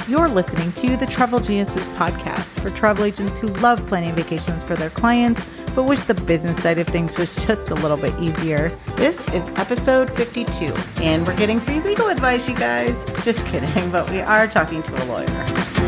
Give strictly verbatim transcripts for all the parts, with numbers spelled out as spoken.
You're listening to the Travel Geniuses podcast for travel agents who love planning vacations for their clients, but wish the business side of things was just a little bit easier. This is episode fifty-two, and we're getting free legal advice, you guys. Just kidding, but we are talking to a lawyer.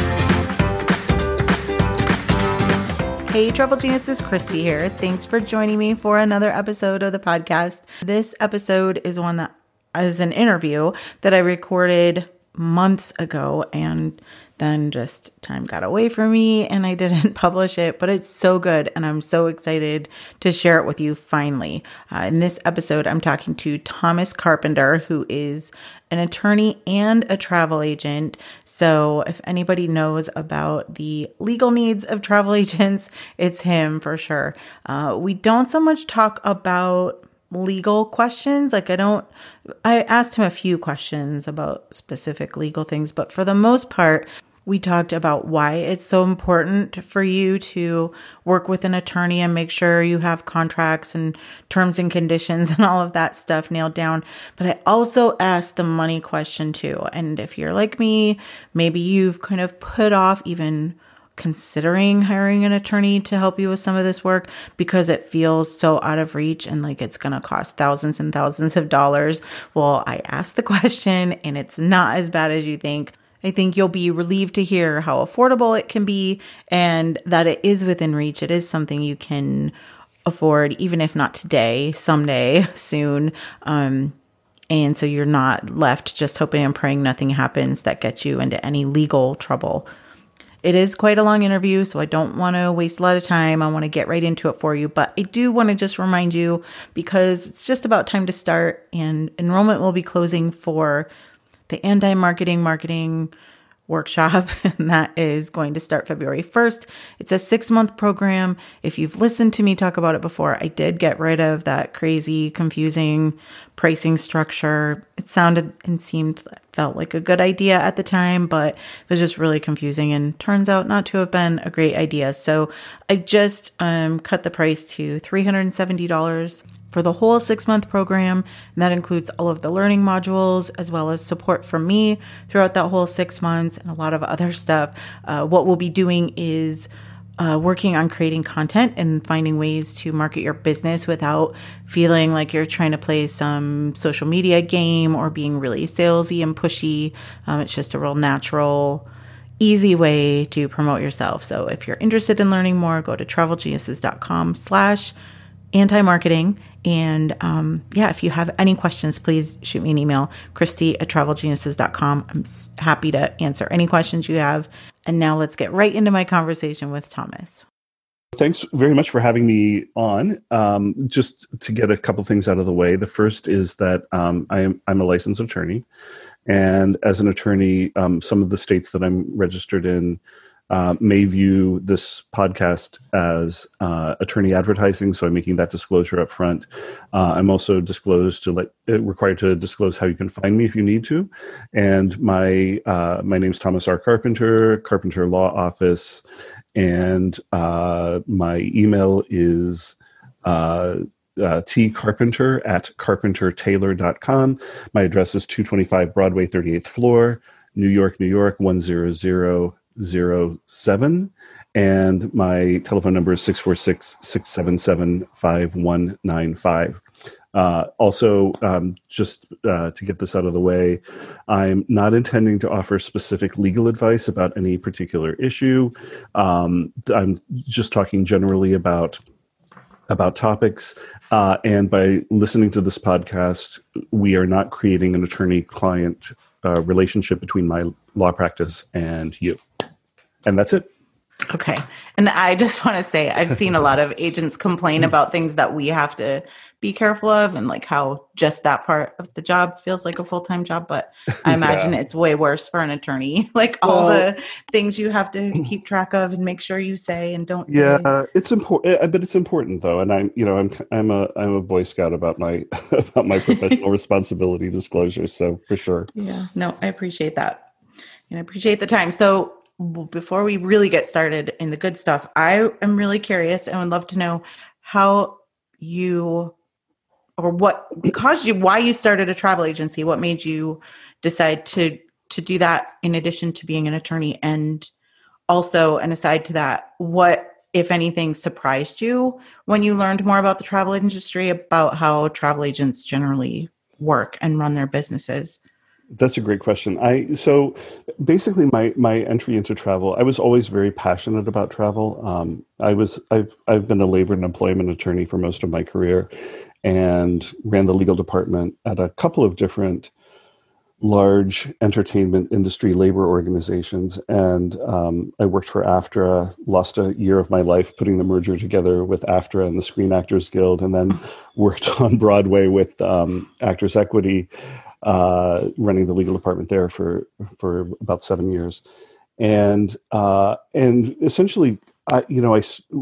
Hey, Travel Geniuses, Christy here. Thanks for joining me for another episode of the podcast. This episode is one that is an interview that I recorded months ago, and then just time got away from me and I didn't publish it, but it's so good and I'm so excited to share it with you finally. Uh, in this episode, I'm talking to Thomas Carpenter, who is an attorney and a travel agent. So if anybody knows about the legal needs of travel agents, it's him for sure. Uh, we don't so much talk about legal questions. Like I don't, I asked him a few questions about specific legal things, but for the most part, we talked about why it's so important for you to work with an attorney and make sure you have contracts and terms and conditions and all of that stuff nailed down. But I also asked the money question too. And if you're like me, maybe you've kind of put off even considering hiring an attorney to help you with some of this work because it feels so out of reach and like it's going to cost thousands and thousands of dollars. Well, I asked the question and it's not as bad as you think. I think you'll be relieved to hear how affordable it can be and that it is within reach. It is something you can afford, even if not today, someday, soon. Um, and so you're not left just hoping and praying nothing happens that gets you into any legal trouble. It is quite a long interview, so I don't want to waste a lot of time. I want to get right into it for you, but I do want to just remind you because it's just about time to start and enrollment will be closing for the anti-marketing marketing workshop, and that is going to start February first. It's a six-month program. If you've listened to me talk about it before, I did get rid of that crazy, confusing pricing structure. It sounded and seemed, felt like a good idea at the time, but it was just really confusing and turns out not to have been a great idea. So I just um, cut the price to three hundred seventy dollars for the whole six-month program. And that includes all of the learning modules as well as support from me throughout that whole six months and a lot of other stuff. Uh, what we'll be doing is uh, working on creating content and finding ways to market your business without feeling like you're trying to play some social media game or being really salesy and pushy. Um, it's just a real natural, easy way to promote yourself. So if you're interested in learning more, go to travelgeniuses.com slash anti-marketing. And um, yeah, if you have any questions, please shoot me an email, Christy at travelgeniuses dot com. I'm happy to answer any questions you have. And now let's get right into my conversation with Thomas. Thanks very much for having me on. Um, just to get a couple things out of the way. The first is that um, I am, I'm a licensed attorney. And as an attorney, um, some of the states that I'm registered in Uh, may view this podcast as uh, attorney advertising, so I'm making that disclosure up front. Uh, I'm also disclosed to let, uh, required to disclose how you can find me if you need to. And my uh, my name's Thomas R. Carpenter, Carpenter Law Office, and uh, my email is uh, uh, tcarpenter at carpenter taylor dot com. My address is two twenty-five Broadway, thirty-eighth floor, New York, New York, one zero zero zero seven, and my telephone number is six four six, six seven seven, five one nine five. Uh, also, um, just uh, to get this out of the way, I'm not intending to offer specific legal advice about any particular issue. Um, I'm just talking generally about about topics, uh, and by listening to this podcast, we are not creating an attorney-client uh, relationship between my law practice and you. And that's it. Okay. And I just want to say, I've seen a lot of agents complain about things that we have to be careful of and like how just that part of the job feels like a full-time job. But I imagine yeah. It's way worse for an attorney, like all well, the things you have to keep track of and make sure you say and don't say. Yeah, it's important, but it's important though. And I'm, you know, I'm, I'm a, I'm a Boy Scout about my, about my professional responsibility disclosures. So for sure. Yeah, no, I appreciate that. And I appreciate the time. So before we really get started in the good stuff, I am really curious and would love to know how you, or what caused you, why you started a travel agency. What made you decide to to do that in addition to being an attorney? And also, and aside to that, what, if anything, surprised you when you learned more about the travel industry, about how travel agents generally work and run their businesses? That's a great question. I so basically my my entry into travel, I was always very passionate about travel. Um, I was I've I've been a labor and employment attorney for most of my career, and ran the legal department at a couple of different large entertainment industry labor organizations. And um, I worked for AFTRA, lost a year of my life putting the merger together with AFTRA and the Screen Actors Guild, and then worked on Broadway with um, Actors Equity, uh, running the legal department there for for about seven years. And uh, and essentially, I, you know, I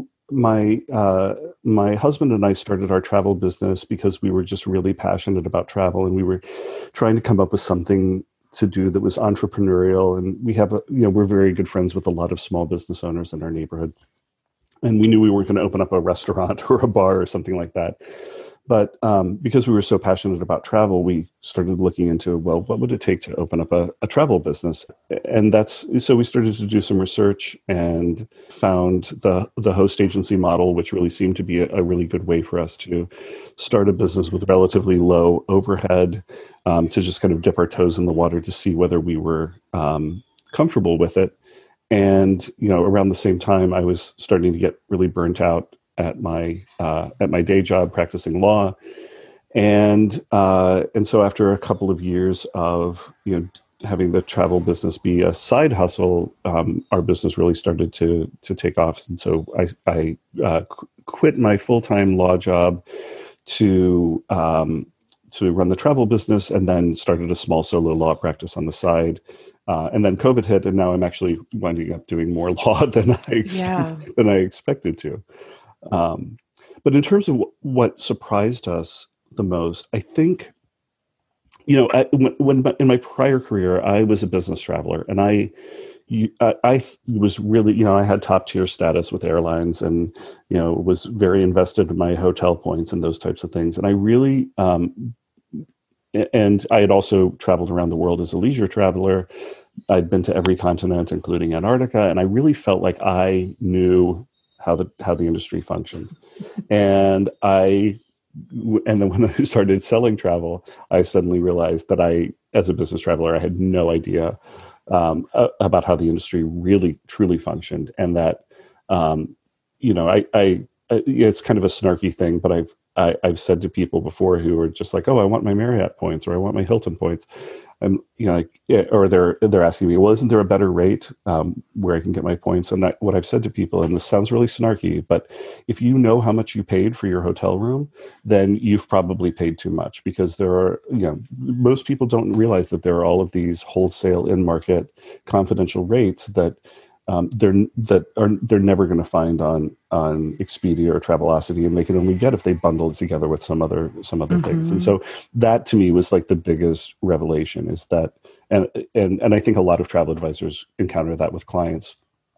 my uh, my husband and I started our travel business because we were just really passionate about travel, and we were trying to come up with something to do that was entrepreneurial. And we have a, you know, we're very good friends with a lot of small business owners in our neighborhood, and we knew we weren't going to open up a restaurant or a bar or something like that. But um, because we were so passionate about travel, we started looking into, well, what would it take to open up a, a travel business? And that's, so we started to do some research and found the the host agency model, which really seemed to be a, a really good way for us to start a business with relatively low overhead, um, to just kind of dip our toes in the water to see whether we were um, comfortable with it. And, you know, around the same time, I was starting to get really burnt out at my uh, at my day job practicing law, and uh, and so after a couple of years of you know having the travel business be a side hustle, um, our business really started to to take off. And so I I uh, qu- quit my full time law job to um, to run the travel business, and then started a small solo law practice on the side. Uh, and then COVID hit, and now I'm actually winding up doing more law than I ex- Yeah. than I expected to. Um, but in terms of w- what surprised us the most, I think, you know, I, when, when in my prior career, I was a business traveler, and I, you, I, I was really, you know, I had top tier status with airlines, and you know, was very invested in my hotel points and those types of things. And I really, um, and I had also traveled around the world as a leisure traveler. I'd been to every continent, including Antarctica, and I really felt like I knew how the how the industry functioned. And I and then when I started selling travel, I suddenly realized that I, as a business traveler, I had no idea um, about how the industry really truly functioned. And that, um, you know, I, I, it's kind of a snarky thing, but I've I, I've said to people before who are just like, oh, I want my Marriott points, or I want my Hilton points. And, you know, like, yeah, or they're, they're asking me, well, isn't there a better rate um, where I can get my points? And that, what I've said to people, and this sounds really snarky, but if you know how much you paid for your hotel room, then you've probably paid too much, because there are, you know, most people don't realize that there are all of these wholesale in market confidential rates that Um, they're that are they're never going to find on on Expedia or Travelocity, and they can only get if they bundle it together with some other some other mm-hmm. things. And so that to me was like the biggest revelation, is that, and and and I think a lot of travel advisors encounter that with clients,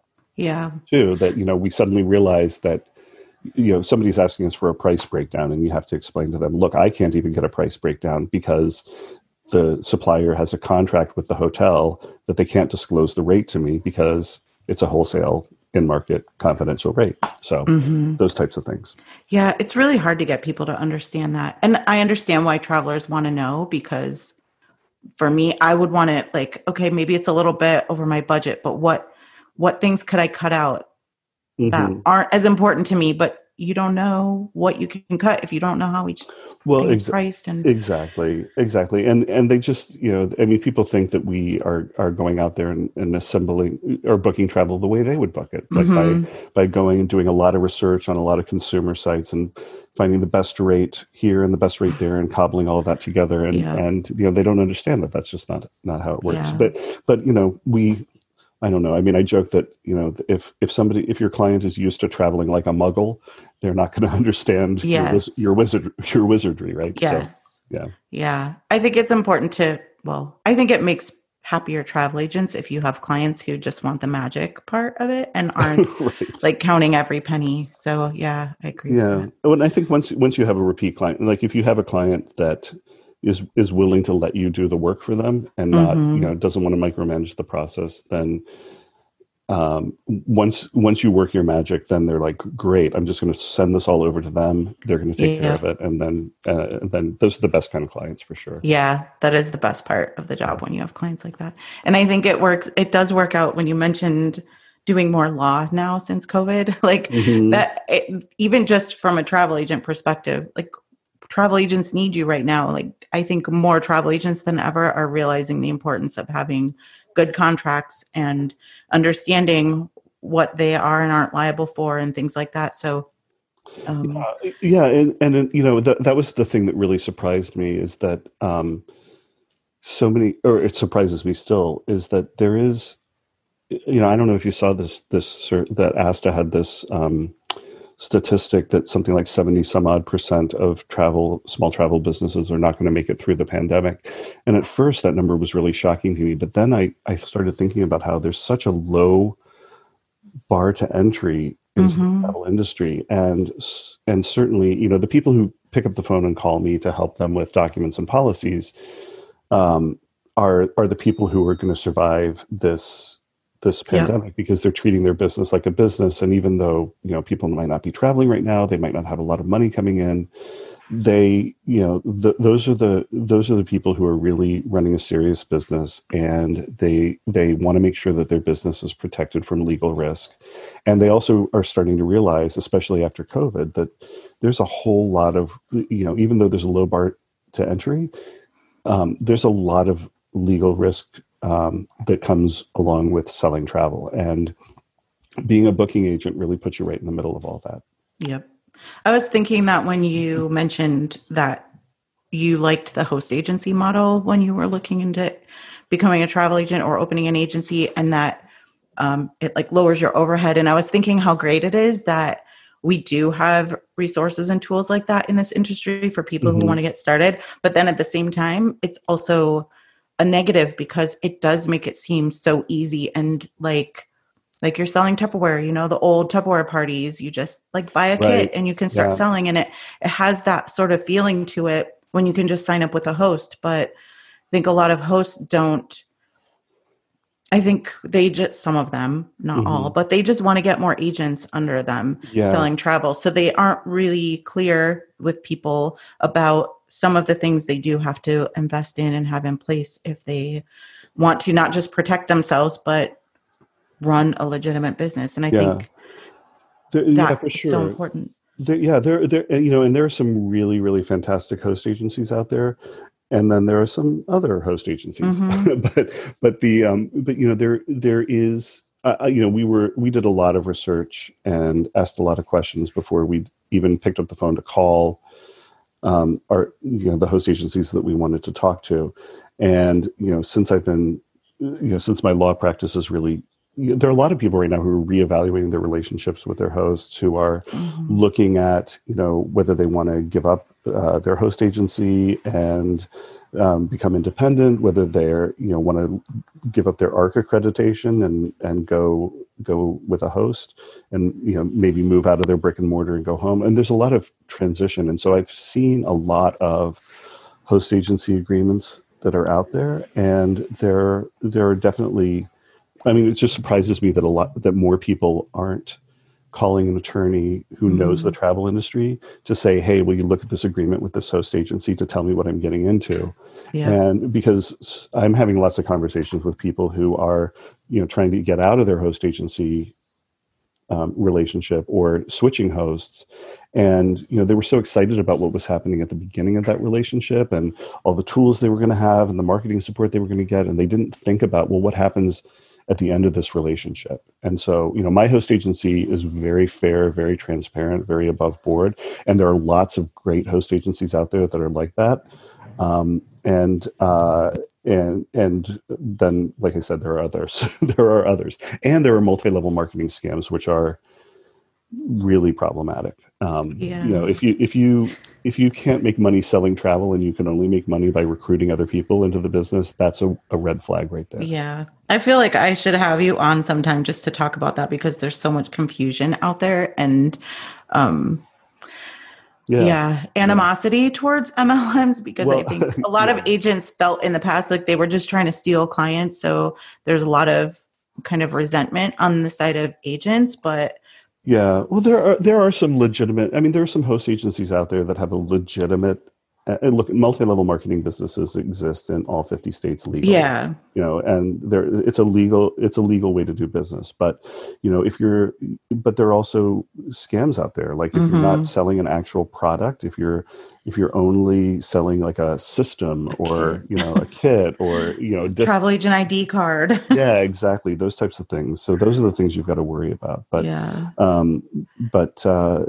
yeah, too. That you know we suddenly realize that you know somebody's asking us for a price breakdown, and you have to explain to them, look, I can't even get a price breakdown because the supplier has a contract with the hotel that they can't disclose the rate to me because it's a wholesale in-market confidential rate. So mm-hmm. those types of things. Yeah, it's really hard to get people to understand that. And I understand why travelers want to know, because for me, I would want to like, okay, maybe it's a little bit over my budget, but what what things could I cut out mm-hmm. that aren't as important to me? But you don't know what you can cut if you don't know how each well, thing is exa- priced. And exactly, exactly. And and they just, you know, I mean, people think that we are are going out there and, and assembling or booking travel the way they would book it, like mm-hmm. by by going and doing a lot of research on a lot of consumer sites and finding the best rate here and the best rate there and cobbling all of that together. And yeah. and you know, they don't understand that that's just not not how it works. Yeah. But but you know, we. I don't know. I mean, I joke that, you know, if, if somebody, if your client is used to traveling like a muggle, they're not going to understand yes. your, wiz- your wizard, your wizardry, right? Yes. So, yeah. Yeah. I think it's important to, well, I think it makes happier travel agents if you have clients who just want the magic part of it and aren't right. like counting every penny. So yeah, I agree. Yeah. With that. Well, and I think once, once you have a repeat client, like if you have a client that is is willing to let you do the work for them and not, you Mm-hmm. know, doesn't want to micromanage the process, then um, once once you work your magic, then they're like, great, I'm just going to send this all over to them. They're going to take care Yeah. of it, and then uh, then those are the best kind of clients for sure. Yeah, that is the best part of the job when you have clients like that. And I think it works. It does work out when you mentioned doing more law now since COVID, like Hmm. that, it, even just from a travel agent perspective, like travel agents need you right now. Like I think more travel agents than ever are realizing the importance of having good contracts and understanding what they are and aren't liable for and things like that. So, um, Uh, yeah, and and you know that that was the thing that really surprised me is that um, so many, or it surprises me still, is that there is, you know, I don't know if you saw this this sur- that Asta had this um, statistic that something like seventy some odd percent of travel small travel businesses are not going to make it through the pandemic. And at first that number was really shocking to me, but then I I started thinking about how there's such a low bar to entry into the mhm. travel industry, and and certainly, you know, the people who pick up the phone and call me to help them with documents and policies um, are are the people who are going to survive this this Yep. pandemic, because they're treating their business like a business. And even though, you know, people might not be traveling right now, they might not have a lot of money coming in, they, you know, th- those are the those are the people who are really running a serious business, and they they want to make sure that their business is protected from legal risk. And they also are starting to realize, especially after COVID, that there's a whole lot of, you know, even though there's a low bar to entry, um, there's a lot of legal risk um, that comes along with selling travel, and being a booking agent really puts you right in the middle of all that. Yep. I was thinking that when you mentioned that you liked the host agency model when you were looking into becoming a travel agent or opening an agency, and that um, it like lowers your overhead. And I was thinking how great it is that we do have resources and tools like that in this industry for people who Mm-hmm. want to get started. But then at the same time, it's also a negative because it does make it seem so easy and like like you're selling Tupperware, you know, the old Tupperware parties, you just like buy a kit Right. and you can start Yeah. selling, and it it has that sort of feeling to it when you can just sign up with a host. But I think a lot of hosts don't, I think they just, some of them, not all, Mm-hmm. but they just want to get more agents under them Yeah. selling travel. So they aren't really clear with people about some of the things they do have to invest in and have in place if they want to not just protect themselves, but run a legitimate business. And I Yeah. think There, yeah, that for is so sure. important. There, yeah, there, there, you know, and there are some really, really fantastic host agencies out there, and then there are some other host agencies. Mm-hmm. but, but the, um, but you know, there, there is, uh, you know, we were, we did a lot of research and asked a lot of questions before we even picked up the phone to call, um, our, you know, the host agencies that we wanted to talk to, and you know, since I've been, you know, since my law practice is really, there are a lot of people right now who are reevaluating their relationships with their hosts, who are Mm-hmm. looking at, you know, whether they want to give up uh, their host agency and um, become independent, whether they're, you know, want to give up their A R C accreditation and and go go with a host, and you know, maybe move out of their brick and mortar and go home. And there's a lot of transition, and so I've seen a lot of host agency agreements that are out there, and there there are definitely, I mean, it just surprises me that a lot that more people aren't calling an attorney who knows the Mm-hmm. travel industry to say, hey, will you look at this agreement with this host agency to tell me what I'm getting into? Yep. And because I'm having lots of conversations with people who are, you know, trying to get out of their host agency um, relationship or switching hosts. And, you know, they were so excited about what was happening at the beginning of that relationship and all the tools they were going to have and the marketing support they were going to get. And they didn't think about, well, what happens at the end of this relationship? And so, you know, my host agency is very fair, very transparent, very above board. And there are lots of great host agencies out there that are like that. Um, and, uh, and, and then, like I said, there are others, there are others, and there are multi-level marketing scams, which are really problematic. Um, you know, Yeah. if you, if you, if you can't make money selling travel and you can only make money by recruiting other people into the business, that's a, a red flag right there. Yeah. I feel like I should have you on sometime just to talk about that because there's so much confusion out there. And um, Yeah. Yeah. Animosity towards M L Ms, because Well, I think a lot yeah. of agents felt in the past like they were just trying to steal clients. So there's a lot of kind of resentment on the side of agents, but Yeah, well, there are there are some legitimate. I mean, there are some host agencies out there that have a legitimate. Uh, and look, multi-level marketing businesses exist in all fifty states legally. yeah. You know, and there it's a legal it's a legal way to do business. But you know, if you're, but there are also scams out there. Like if you're not Mm-hmm. selling an actual product, if you're if you're only selling like a system A or kid. you know a kit or you know disc. Travel agent I D card. Yeah, exactly. Those types of things. So those are the things you've got to worry about. But Yeah. um, but uh,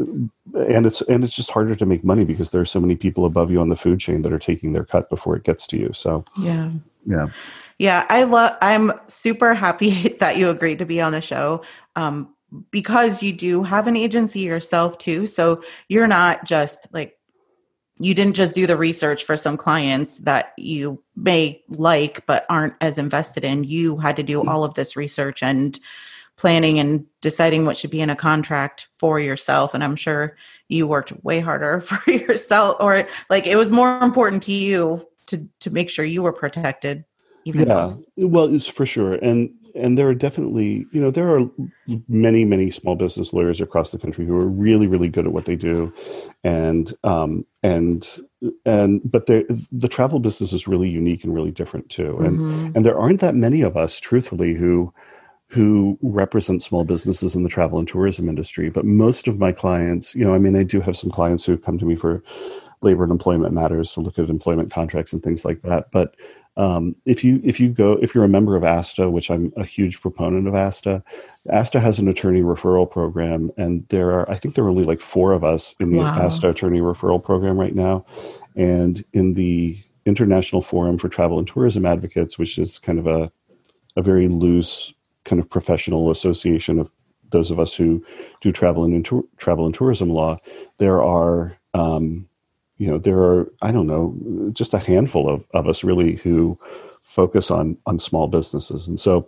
and it's and it's just harder to make money because there are so many people above you on the food chain that are taking their cut before it gets to you. So Yeah. yeah, Yeah. I love, I'm super happy that you agreed to be on the show. Um, because you do have an agency yourself too. So you're not just like, you didn't just do the research for some clients that you may like, but aren't as invested in. You had to do all of this research and planning and deciding what should be in a contract for yourself. And I'm sure you worked way harder for yourself, or like it was more important to you to, to make sure you were protected. Even yeah. though. Well, it's for sure, and and there are definitely you know there are many many small business lawyers across the country who are really really good at what they do, and um and and but the the travel business is really unique and really different too, and Mm-hmm. and there aren't that many of us, truthfully, who who represent small businesses in the travel and tourism industry. But most of my clients, you know, I mean, I do have some clients who come to me for labor and employment matters to look at employment contracts and things like that. But um, if you if you go if you're a member of ASTA, which I'm a huge proponent of ASTA, ASTA has an attorney referral program, and there are I think there are only like four of us in the Wow. ASTA attorney referral program right now, and in the International Forum for Travel and Tourism Advocates, which is kind of a a very loose kind of professional association of those of us who do travel and tour, travel and tourism law, there are, um, you know, there are, I don't know, just a handful of, of us really who focus on, on small businesses. And so,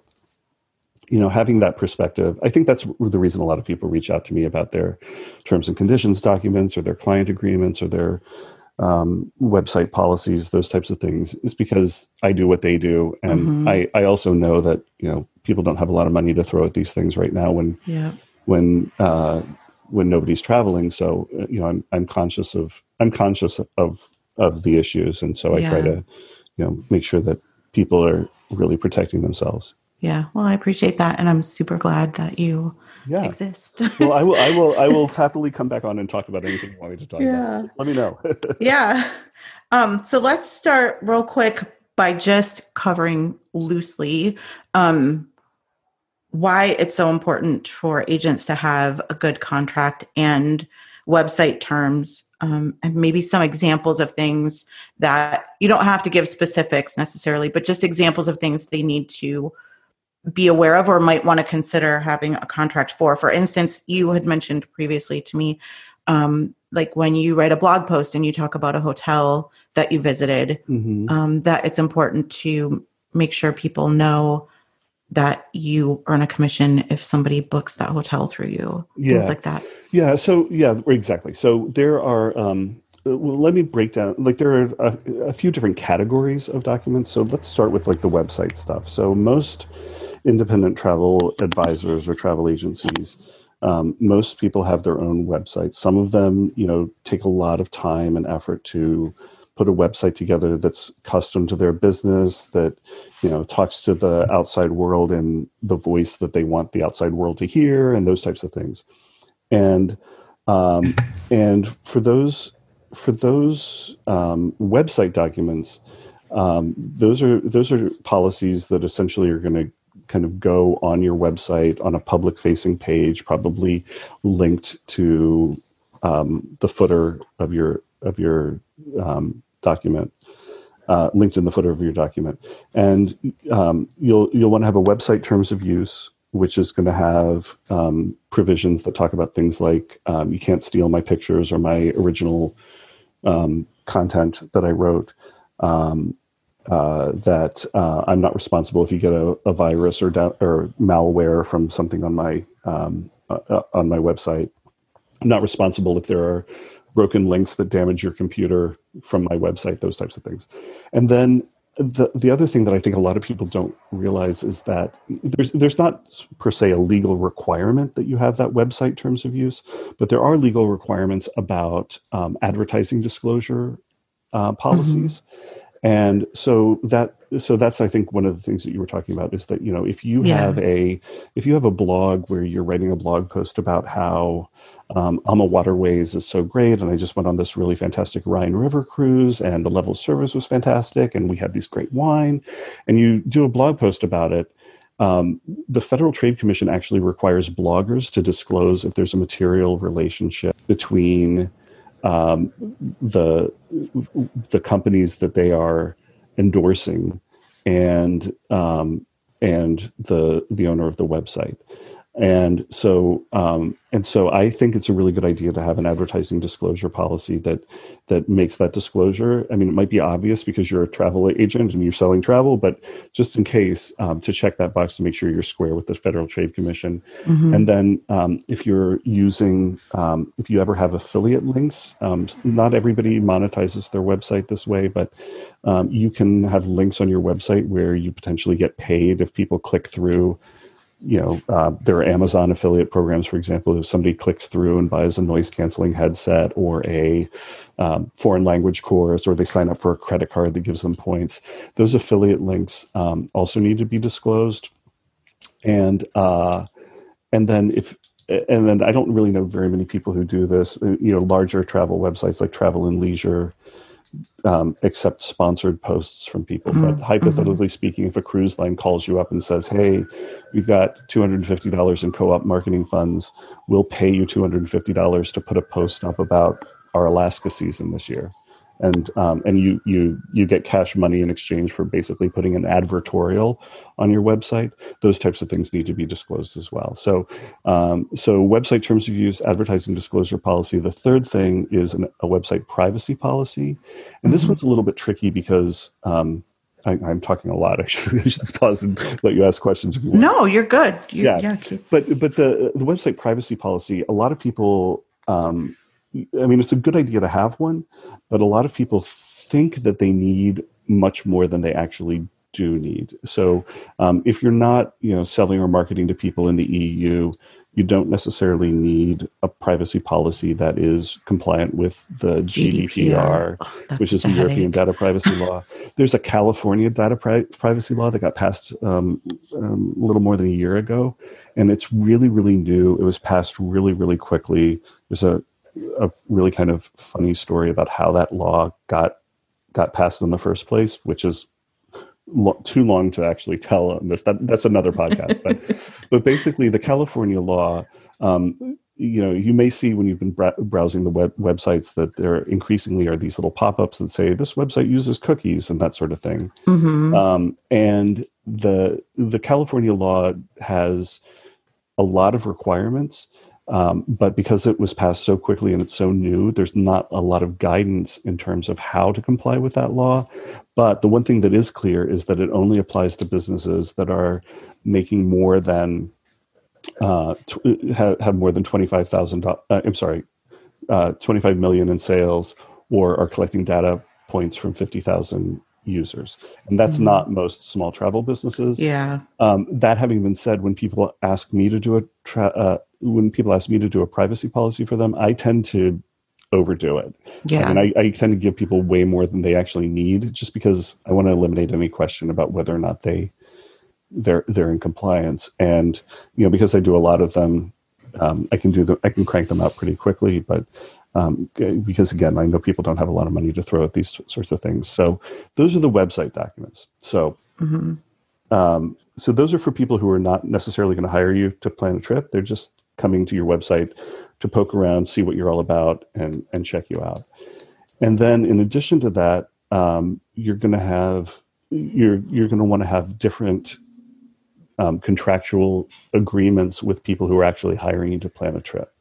you know, having that perspective, I think that's the reason a lot of people reach out to me about their terms and conditions documents or their client agreements or their um, website policies, those types of things, is because I do what they do. And Mm-hmm. I, I also know that, you know, people don't have a lot of money to throw at these things right now when, Yeah. when, uh, when nobody's traveling. So, uh, you know, I'm, I'm conscious of, I'm conscious of, of the issues. And so I Yeah. try to, you know, make sure that people are really protecting themselves. Yeah. Well, I appreciate that. And I'm super glad that you Yeah. exist. Well, I will, I will, I will happily come back on and talk about anything you want me to talk Yeah. about. Let me know. Yeah. Um, so let's start real quick by just covering loosely um, why it's so important for agents to have a good contract and website terms, um, and maybe some examples of things that you don't have to give specifics necessarily, but just examples of things they need to be aware of or might want to consider having a contract for. For instance, you had mentioned previously to me, um, like when you write a blog post and you talk about a hotel that you visited, Mm-hmm. um, that it's important to make sure people know that you earn a commission if somebody books that hotel through you, Yeah. things like that. Yeah. So yeah, exactly. So there are, um, well, let me break down, like there are a, a few different categories of documents. So let's start with like the website stuff. So most independent travel advisors or travel agencies, um, most people have their own websites. Some of them, you know, take a lot of time and effort to put a website together that's custom to their business, that, you know, talks to the outside world in the voice that they want the outside world to hear, and those types of things. And um, and for those for those um, website documents, um, those are those are policies that essentially are going to kind of go on your website on a public facing page, probably linked to um, the footer of your of your um, document, uh, linked in the footer of your document, and um, you'll you'll want to have a website terms of use, which is going to have um, provisions that talk about things like um, you can't steal my pictures or my original um, content that I wrote. Um, uh, that uh, I'm not responsible if you get a, a virus or da- or malware from something on my um, uh, on my website. I'm not responsible if there are broken links that damage your computer from my website, those types of things. And then the the other thing that I think a lot of people don't realize is that there's there's not per se a legal requirement that you have that website terms of use, but there are legal requirements about um, advertising disclosure uh, policies. Mm-hmm. And so that so that's I think one of the things that you were talking about is that, you know, if you yeah. have a if you have a blog where you're writing a blog post about how um, Alma Waterways is so great, and I just went on this really fantastic Rhine River cruise, and the level of service was fantastic, and we had these great wine, and you do a blog post about it. Um, the Federal Trade Commission actually requires bloggers to disclose if there's a material relationship between um, the the companies that they are endorsing and um, and the the owner of the website. And so, um, and so, I think it's a really good idea to have an advertising disclosure policy that that makes that disclosure. I mean, it might be obvious because you're a travel agent and you're selling travel, but just in case, um, to check that box to make sure you're square with the Federal Trade Commission. Mm-hmm. And then, um, if you're using, um, if you ever have affiliate links, um, not everybody monetizes their website this way, but um, you can have links on your website where you potentially get paid if people click through. You know, uh, there are Amazon affiliate programs, for example, if somebody clicks through and buys a noise canceling headset or a um, foreign language course, or they sign up for a credit card that gives them points, those affiliate links um, also need to be disclosed. And uh, and then if and then I don't really know very many people who do this. You know, larger travel websites like Travel and Leisure Um, accept sponsored posts from people. Mm-hmm. But hypothetically mm-hmm. speaking, if a cruise line calls you up and says, hey, we've got two hundred fifty dollars in co-op marketing funds, we'll pay you two hundred fifty dollars to put a post up about our Alaska season this year. And um, and you you you get cash money in exchange for basically putting an advertorial on your website. Those types of things need to be disclosed as well. So um, so website terms of use, advertising disclosure policy. The third thing is an, a website privacy policy, and this mm-hmm. one's a little bit tricky because um, I, I'm talking a lot. I should, I should pause and let you ask questions if you want. No, you're good. You, yeah, yeah keep... but but the the website privacy policy. A lot of people. Um, I mean, it's a good idea to have one, but a lot of people think that they need much more than they actually do need. So um, if you're not, you know, selling or marketing to people in the E U, you don't necessarily need a privacy policy that is compliant with the G D P R, oh, which is the European Data Privacy Law. There's a California data pri- privacy law that got passed um, um, a little more than a year ago, and it's really, really new. It was passed really, really quickly. There's a a really kind of funny story about how that law got got passed in the first place, which is lo- too long to actually tell on this. That, that's another podcast. But but basically, the California law, um, you know, you may see when you've been bra- browsing the web websites that there increasingly are these little pop-ups that say this website uses cookies and that sort of thing. Mm-hmm. Um, and the the California law has a lot of requirements. Um, but because it was passed so quickly and it's so new, there's not a lot of guidance in terms of how to comply with that law. But the one thing that is clear is that it only applies to businesses that are making more than uh, t- have, have more than twenty-five thousand. Uh, I'm sorry, uh, twenty-five million in sales, or are collecting data points from fifty thousand users, and that's mm-hmm. not most small travel businesses. Yeah. Um, that having been said, when people ask me to do a tra- uh, when people ask me to do a privacy policy for them, I tend to overdo it. Yeah. I mean, I, I tend to give people way more than they actually need, just because I want to eliminate any question about whether or not they they're they're in compliance. And you know, because I do a lot of them, um, I can do the I can crank them out pretty quickly, but. Um, because again, I know people don't have a lot of money to throw at these sorts of things. So those are the website documents. So, mm-hmm. um, so those are for people who are not necessarily going to hire you to plan a trip. They're just coming to your website to poke around, see what you're all about, and and check you out. And then in addition to that, um, you're going to have you're you're going to want to have different um, contractual agreements with people who are actually hiring you to plan a trip.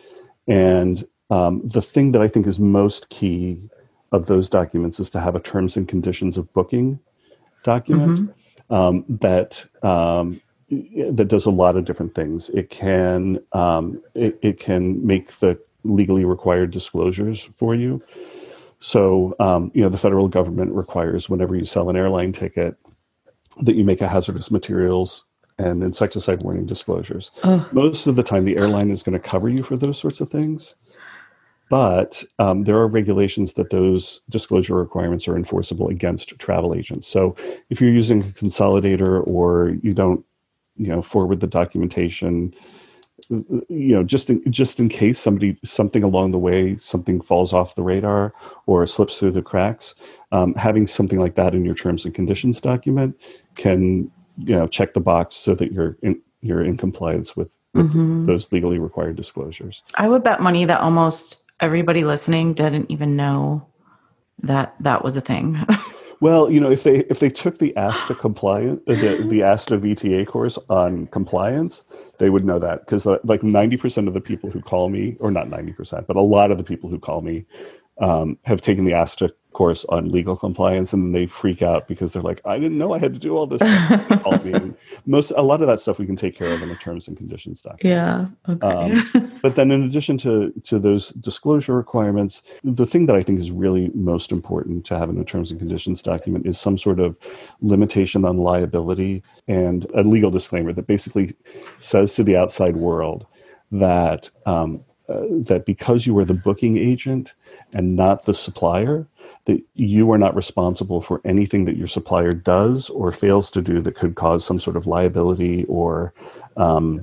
And Um, the thing that I think is most key of those documents is to have a terms and conditions of booking document mm-hmm. um, that um, that does a lot of different things. It can um, it, it can make the legally required disclosures for you. So, um, you know, the federal government requires whenever you sell an airline ticket that you make a hazardous materials and insecticide warning disclosures. Oh. Most of the time, the airline is going to cover you for those sorts of things. But um, there are regulations that those disclosure requirements are enforceable against travel agents. So if you're using a consolidator or you don't, you know, forward the documentation, you know, just in, just in case somebody, something along the way, something falls off the radar or slips through the cracks, um, having something like that in your terms and conditions document can, you know, check the box so that you're in, you're in compliance with, with mm-hmm. those legally required disclosures. I would bet money that almost everybody listening didn't even know that that was a thing. Well, you know, if they if they took the ASTA compliance, the, the ASTA V T A course on compliance, they would know that, because uh, like ninety percent of the people who call me, or not ninety percent, but a lot of the people who call me um, have taken the ASTA course on legal compliance, and then they freak out because they're like, I didn't know I had to do all this stuff. They call me. And most, a lot of that stuff we can take care of in the terms and conditions document. Yeah. Okay. Um, but then in addition to, to those disclosure requirements, the thing that I think is really most important to have in a terms and conditions document is some sort of limitation on liability and a legal disclaimer that basically says to the outside world that, um, uh, that because you are the booking agent and not the supplier, that you are not responsible for anything that your supplier does or fails to do that could cause some sort of liability or um,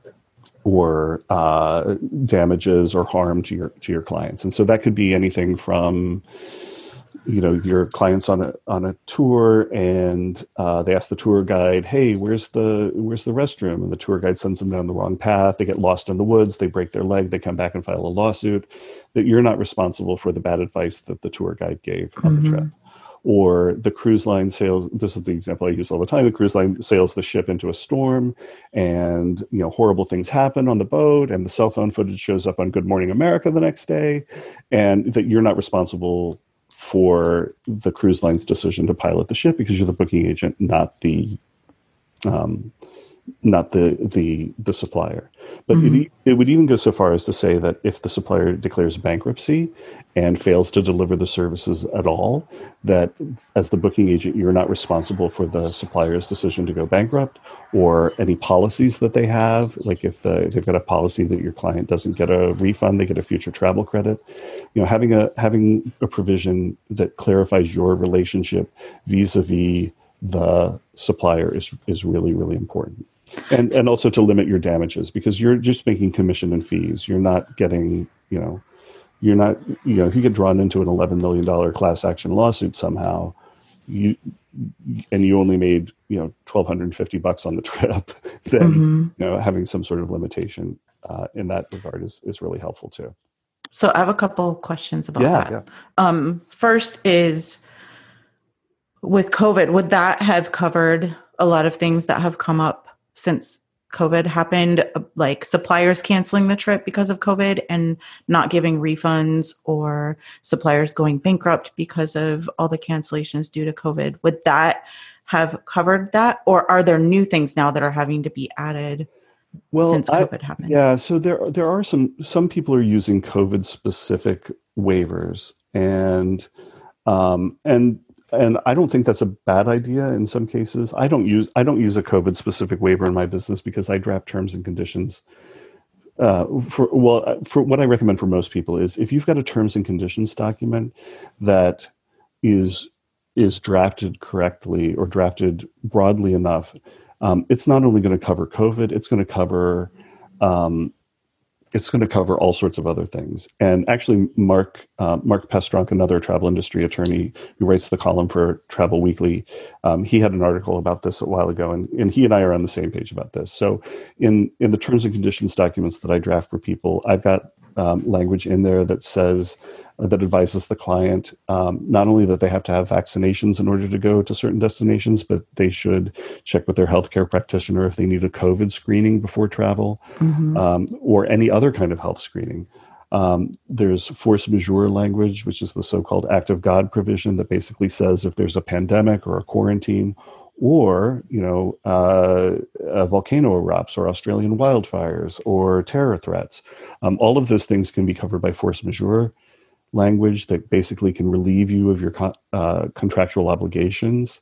or uh, damages or harm to your to your clients. And so that could be anything from, you know, your clients on a on a tour and uh, they ask the tour guide, "Hey, where's the where's the restroom?" And the tour guide sends them down the wrong path. They get lost in the woods. They break their leg. They come back and file a lawsuit. That you're not responsible for the bad advice that the tour guide gave on mm-hmm. the trip. Or the cruise line sails, this is the example I use all the time, the cruise line sails the ship into a storm and, you know, horrible things happen on the boat and the cell phone footage shows up on Good Morning America the next day, and that you're not responsible for the cruise line's decision to pilot the ship because you're the booking agent, not the um, not the the the supplier. But mm-hmm. it, it would even go so far as to say that if the supplier declares bankruptcy and fails to deliver the services at all, that as the booking agent, you're not responsible for the supplier's decision to go bankrupt or any policies that they have. Like if the, they've got a policy that your client doesn't get a refund, they get a future travel credit. You know, having a having a provision that clarifies your relationship vis-a-vis the supplier is is really, really important. And and also to limit your damages, because you're just making commission and fees. You're not getting, you know, you're not, you know, if you get drawn into an eleven million dollars class action lawsuit somehow, you and you only made, you know, twelve fifty bucks on the trip, then, mm-hmm. you know, having some sort of limitation uh, in that regard is, is really helpful too. So I have a couple questions about yeah, that. Yeah. Um, first is, with COVID, would that have covered a lot of things that have come up since COVID happened, like suppliers canceling the trip because of COVID and not giving refunds, or suppliers going bankrupt because of all the cancellations due to COVID? Would that have covered that? Or are there new things now that are having to be added well, since COVID I, happened? Yeah, so there there are some, some people are using COVID specific waivers, and um, and And I don't think that's a bad idea in some cases. I don't use I don't use a COVID specific waiver in my business because I draft terms and conditions. Uh, for well, for what I recommend for most people is if you've got a terms and conditions document that is is drafted correctly or drafted broadly enough, um, it's not only going to cover COVID, it's going to cover um, it's going to cover all sorts of other things. And actually, Mark uh, Mark Pestronk, another travel industry attorney who writes the column for Travel Weekly, um, he had an article about this a while ago, and, and he and I are on the same page about this. So in, in the terms and conditions documents that I draft for people, I've got um, language in there that says, uh, that advises the client um, not only that they have to have vaccinations in order to go to certain destinations, but they should check with their healthcare practitioner if they need a COVID screening before travel, mm-hmm. um, or any other kind of health screening. Um, there's force majeure language, which is the so-called act of God provision that basically says if there's a pandemic or a quarantine or, you know, uh, a volcano erupts, or Australian wildfires, or terror threats. Um, all of those things can be covered by force majeure language that basically can relieve you of your con- uh, contractual obligations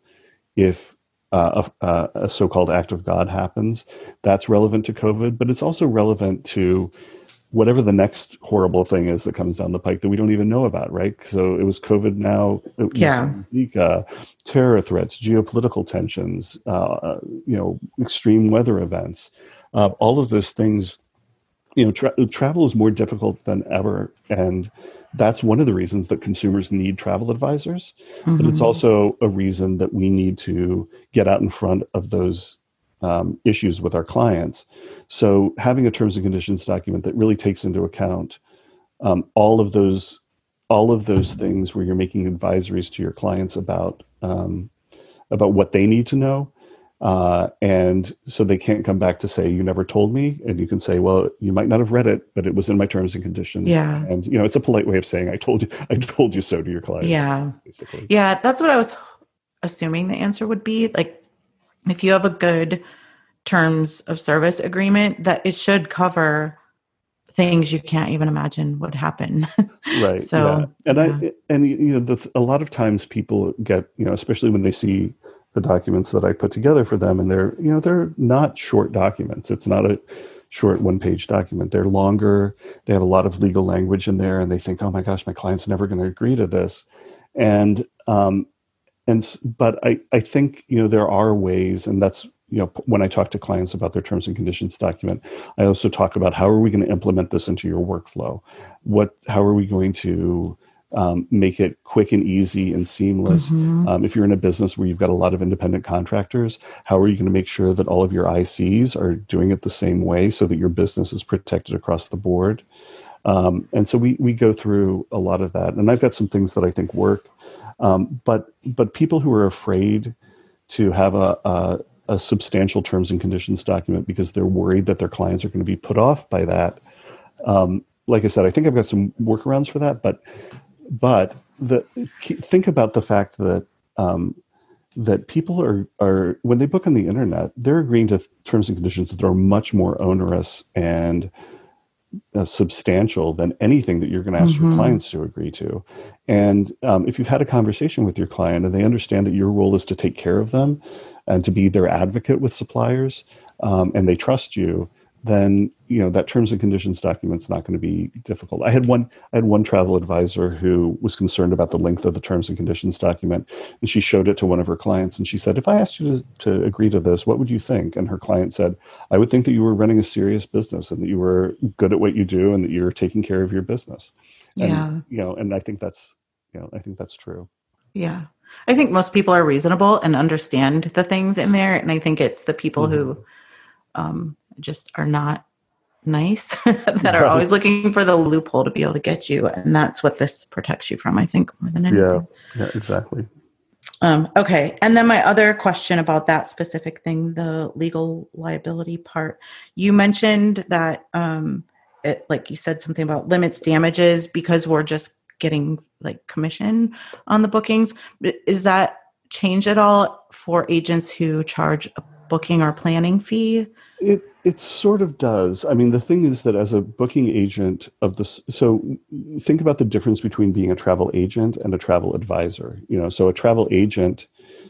if uh, a, a so-called act of God happens. That's relevant to COVID, but it's also relevant to whatever the next horrible thing is that comes down the pike that we don't even know about, right? So it was COVID now, it was Yeah. Zika, terror threats, geopolitical tensions, uh, you know, extreme weather events. Uh, all of those things, you know, tra- travel is more difficult than ever. And that's one of the reasons that consumers need travel advisors. Mm-hmm. But it's also a reason that we need to get out in front of those Um, issues with our clients. So having a terms and conditions document that really takes into account um, all of those all of those things where you're making advisories to your clients about um, about what they need to know, uh, and so they can't come back to say, you never told me, and you can say, well, you might not have read it, but it was in my terms and conditions. Yeah. And you know, it's a polite way of saying I told you I told you so to your clients. Yeah. Basically. Yeah, that's what I was assuming the answer would be. Like, if you have a good terms of service agreement, that it should cover things you can't even imagine would happen. Right. So, yeah. And yeah. I, and you know, the, a lot of times people get, you know, especially when they see the documents that I put together for them, and they're, you know, they're not short documents. It's not a short one page document. They're longer. They have a lot of legal language in there, and they think, oh my gosh, my client's never going to agree to this. And, um, and, but I, I think, you know, there are ways, and that's, you know, when I talk to clients about their terms and conditions document, I also talk about how are we going to implement this into your workflow? What, how are we going to um, make it quick and easy and seamless? Mm-hmm. Um, if you're in a business where you've got a lot of independent contractors, how are you going to make sure that all of your I Cs are doing it the same way so that your business is protected across the board? Um, and so we we go through a lot of that, and I've got some things that I think work. Um, but but people who are afraid to have a, a a substantial terms and conditions document because they're worried that their clients are going to be put off by that. Um, like I said, I think I've got some workarounds for that, but but the think about the fact that um, that people are are when they book on the internet, they're agreeing to terms and conditions that are much more onerous and Uh, substantial than anything that you're going to ask mm-hmm. your clients to agree to. And um, if you've had a conversation with your client and they understand that your role is to take care of them and to be their advocate with suppliers, um, and they trust you, then, you know, that terms and conditions document's not going to be difficult. I had one, I had one travel advisor who was concerned about the length of the terms and conditions document, and she showed it to one of her clients, and she said, if I asked you to, to agree to this, what would you think? And her client said, I would think that you were running a serious business and that you were good at what you do and that you're taking care of your business. Yeah. And, you know, and I think that's, you know, I think that's true. Yeah. I think most people are reasonable and understand the things in there. And I think it's the people mm-hmm. who um, just are not nice that are always looking for the loophole to be able to get you. And that's what this protects you from, I think, more than anything. Yeah, yeah, exactly. Um, okay. And then my other question about that specific thing, the legal liability part, you mentioned that, um, it, like you said something about limits damages because we're just getting like commission on the bookings. Is that change at all for agents who charge a booking or planning fee? It it sort of does. I mean, the thing is that as a booking agent of this, so think about the difference between being a travel agent and a travel advisor. You know, so a travel agent,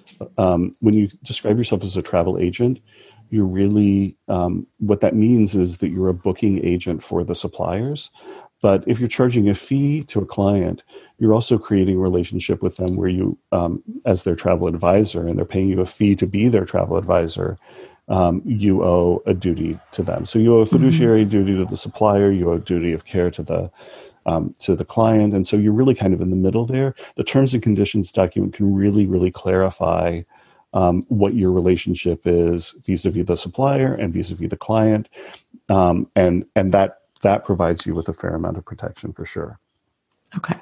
um, when you describe yourself as a travel agent, you're really, um, what that means is that you're a booking agent for the suppliers. But if you're charging a fee to a client, you're also creating a relationship with them where you, um, as their travel advisor, and they're paying you a fee to be their travel advisor, um, you owe a duty to them. So you owe a fiduciary mm-hmm. duty to the supplier, you owe a duty of care to the um, to the client. And so you're really kind of in the middle there. The terms and conditions document can really, really clarify um, what your relationship is vis-a-vis the supplier and vis-a-vis the client. Um, and and that that provides you with a fair amount of protection for sure. Okay.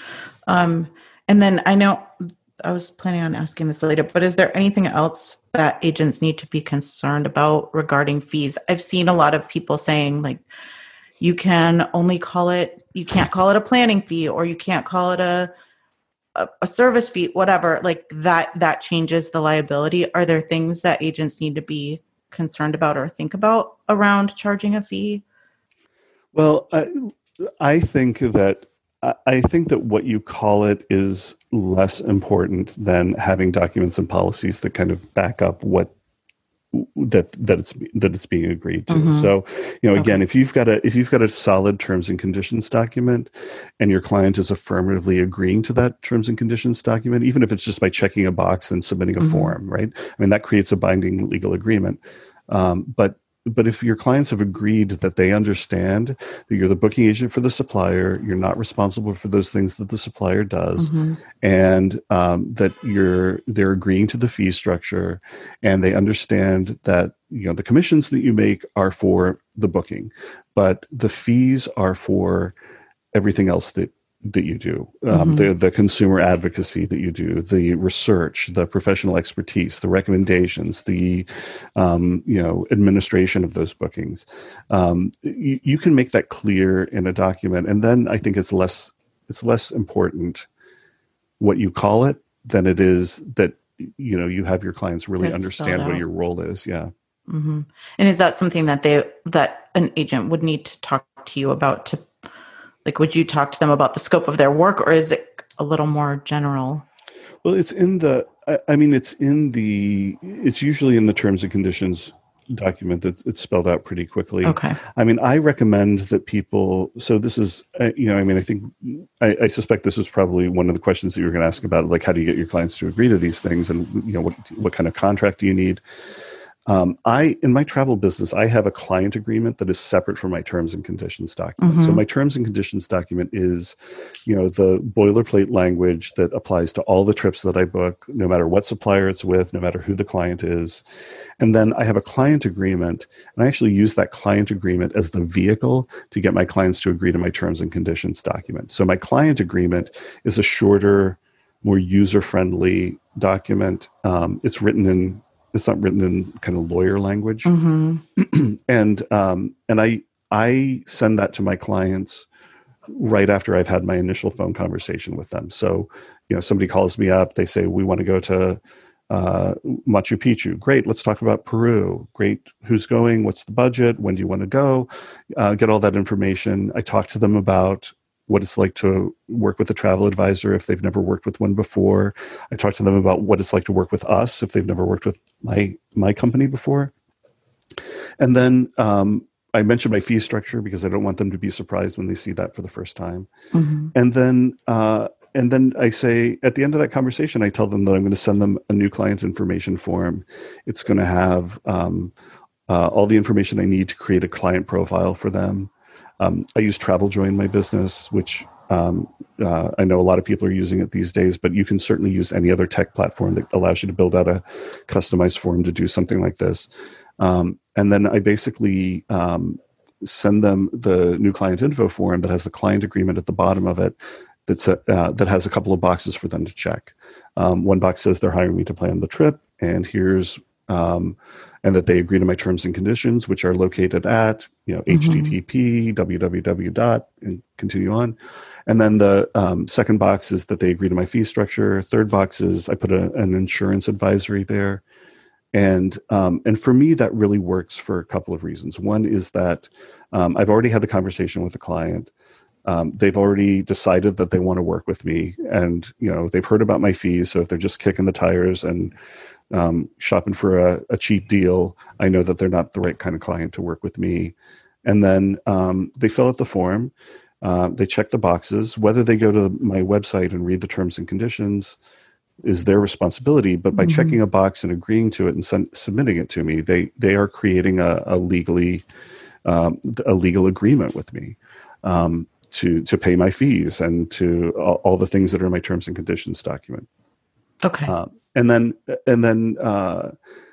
Um, and then I know I was planning on asking this later, but is there anything else that agents need to be concerned about regarding fees? I've seen a lot of people saying like, you can only call it, you can't call it a planning fee, or you can't call it a, a, a service fee, whatever, like that, that changes the liability. Are there things that agents need to be concerned about or think about around charging a fee? Well, I, I think that I think that what you call it is less important than having documents and policies that kind of back up what that that it's that it's being agreed to. Mm-hmm. So, you know, again, okay. if you've got a if you've got a solid terms and conditions document, and your client is affirmatively agreeing to that terms and conditions document, even if it's just by checking a box and submitting a mm-hmm. form, right? I mean, that creates a binding legal agreement. Um, but But if your clients have agreed that they understand that you're the booking agent for the supplier, you're not responsible for those things that the supplier does, mm-hmm. and um, that you're they're agreeing to the fee structure, and they understand that you know the commissions that you make are for the booking, but the fees are for everything else that that you do, um, mm-hmm. the the consumer advocacy that you do, the research, the professional expertise, the recommendations, the um, you know administration of those bookings. Um, you, you can make that clear in a document, and then I think it's less it's less important what you call it than it is that you know you have your clients really That's understand what your role is. Yeah. Mm-hmm. And is that something that they that an agent would need to talk to you about to? Like, would you talk to them about the scope of their work, or is it a little more general? Well, it's in the, I, I mean, it's in the, it's usually in the terms and conditions document that it's spelled out pretty quickly. Okay. I mean, I recommend that people, so this is, uh, you know, I mean, I think, I, I suspect this was probably one of the questions that you were going to ask about, like, how do you get your clients to agree to these things? And, you know, what, what kind of contract do you need? Um, I, in my travel business, I have a client agreement that is separate from my terms and conditions document. Mm-hmm. So my terms and conditions document is, you know, the boilerplate language that applies to all the trips that I book, no matter what supplier it's with, no matter who the client is. And then I have a client agreement, and I actually use that client agreement as the vehicle to get my clients to agree to my terms and conditions document. So my client agreement is a shorter, more user-friendly document. Um, it's written in It's not written in kind of lawyer language, mm-hmm. and um, and I I send that to my clients right after I've had my initial phone conversation with them. So, you know, somebody calls me up, they say we want to go to uh, Machu Picchu. Great, let's talk about Peru. Great, who's going? What's the budget? When do you want to go? Uh, get all that information. I talk to them about what it's like to work with a travel advisor if they've never worked with one before. I talk to them about what it's like to work with us if they've never worked with my my company before. And then um, I mention my fee structure because I don't want them to be surprised when they see that for the first time. Mm-hmm. And then uh, and then I say, at the end of that conversation, I tell them that I'm going to send them a new client information form. It's going to have um, uh, all the information I need to create a client profile for them. Um, I use TravelJoy in my business, which um, uh, I know a lot of people are using it these days, but you can certainly use any other tech platform that allows you to build out a customized form to do something like this. Um, and then I basically um, send them the new client info form that has the client agreement at the bottom of it that's a, uh, that has a couple of boxes for them to check. Um, one box says they're hiring me to plan the trip, and here's um, and that they agree to my terms and conditions, which are located at, you know, mm-hmm. H T T P, www dot, and continue on. And then the um, second box is that they agree to my fee structure. Third box is I put a, an insurance advisory there. And um, and for me, that really works for a couple of reasons. One is that um, I've already had the conversation with the client. Um, they've already decided that they want to work with me, and you know they've heard about my fees. So if they're just kicking the tires and um, shopping for a, a cheap deal, I know that they're not the right kind of client to work with me. And then um, they fill out the form, uh, they check the boxes. Whether they go to my website and read the terms and conditions is their responsibility. But by mm-hmm. checking a box and agreeing to it and sen- submitting it to me, they they are creating a, a legally um, a legal agreement with me. Um, to to pay my fees and to all, all the things that are in my terms and conditions document. Okay. Uh, and then and then uh,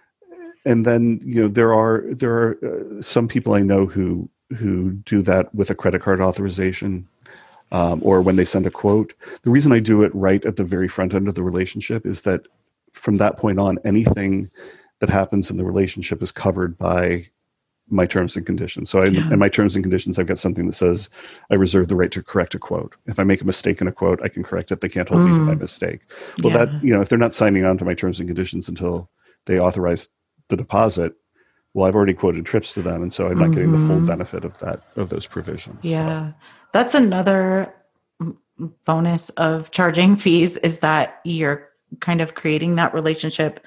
and then you know there are there are uh, some people I know who who do that with a credit card authorization um, or when they send a quote. The reason I do it right at the very front end of the relationship is that from that point on, anything that happens in the relationship is covered by my terms and conditions. So I, Yeah. in my terms and conditions, I've got something that says I reserve the right to correct a quote. If I make a mistake in a quote, I can correct it. They can't hold mm. me to my mistake. Well, yeah. that, you know, if they're not signing on to my terms and conditions until they authorize the deposit, well, I've already quoted trips to them. And so I'm not mm-hmm. getting the full benefit of that, of those provisions. Yeah. So. That's another bonus of charging fees, is that you're kind of creating that relationship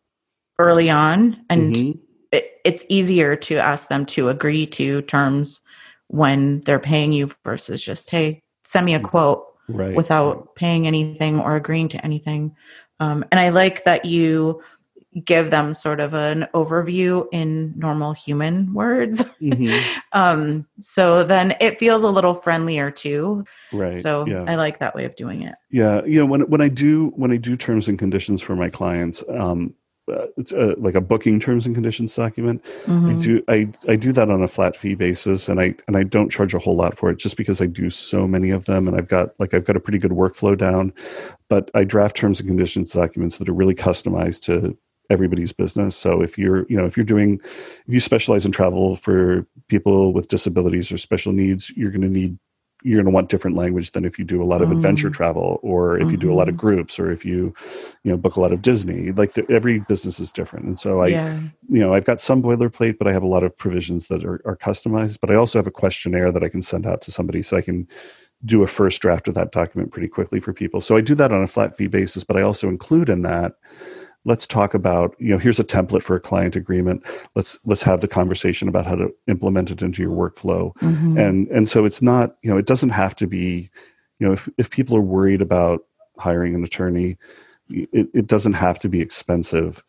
early on, and mm-hmm. it, it's easier to ask them to agree to terms when they're paying you versus just, hey, send me a quote right. without right. paying anything or agreeing to anything. Um, and I like that you give them sort of an overview in normal human words. Mm-hmm. um, so then it feels a little friendlier too. Right. So yeah. I like that way of doing it. Yeah. You know, when, when I do, when I do terms and conditions for my clients, um, uh, uh, like a booking terms and conditions document, mm-hmm. I do, I, I do that on a flat fee basis, and I, and I don't charge a whole lot for it just because I do so many of them. And I've got like, I've got a pretty good workflow down, but I draft terms and conditions documents that are really customized to everybody's business. So if you're, you know, if you're doing, if you specialize in travel for people with disabilities or special needs, you're going to need, you're going to want different language than if you do a lot of mm. adventure travel, or if mm-hmm. you do a lot of groups, or if you, you know, book a lot of Disney. Like the, every business is different. And so I, yeah. you know, I've got some boilerplate, but I have a lot of provisions that are, are customized, but I also have a questionnaire that I can send out to somebody so I can do a first draft of that document pretty quickly for people. So I do that on a flat fee basis, but I also include in that, let's talk about, you know, here's a template for a client agreement. Let's let's have the conversation about how to implement it into your workflow. Mm-hmm. And and so it's not, you know, it doesn't have to be, you know, if, if people are worried about hiring an attorney, it, it doesn't have to be expensive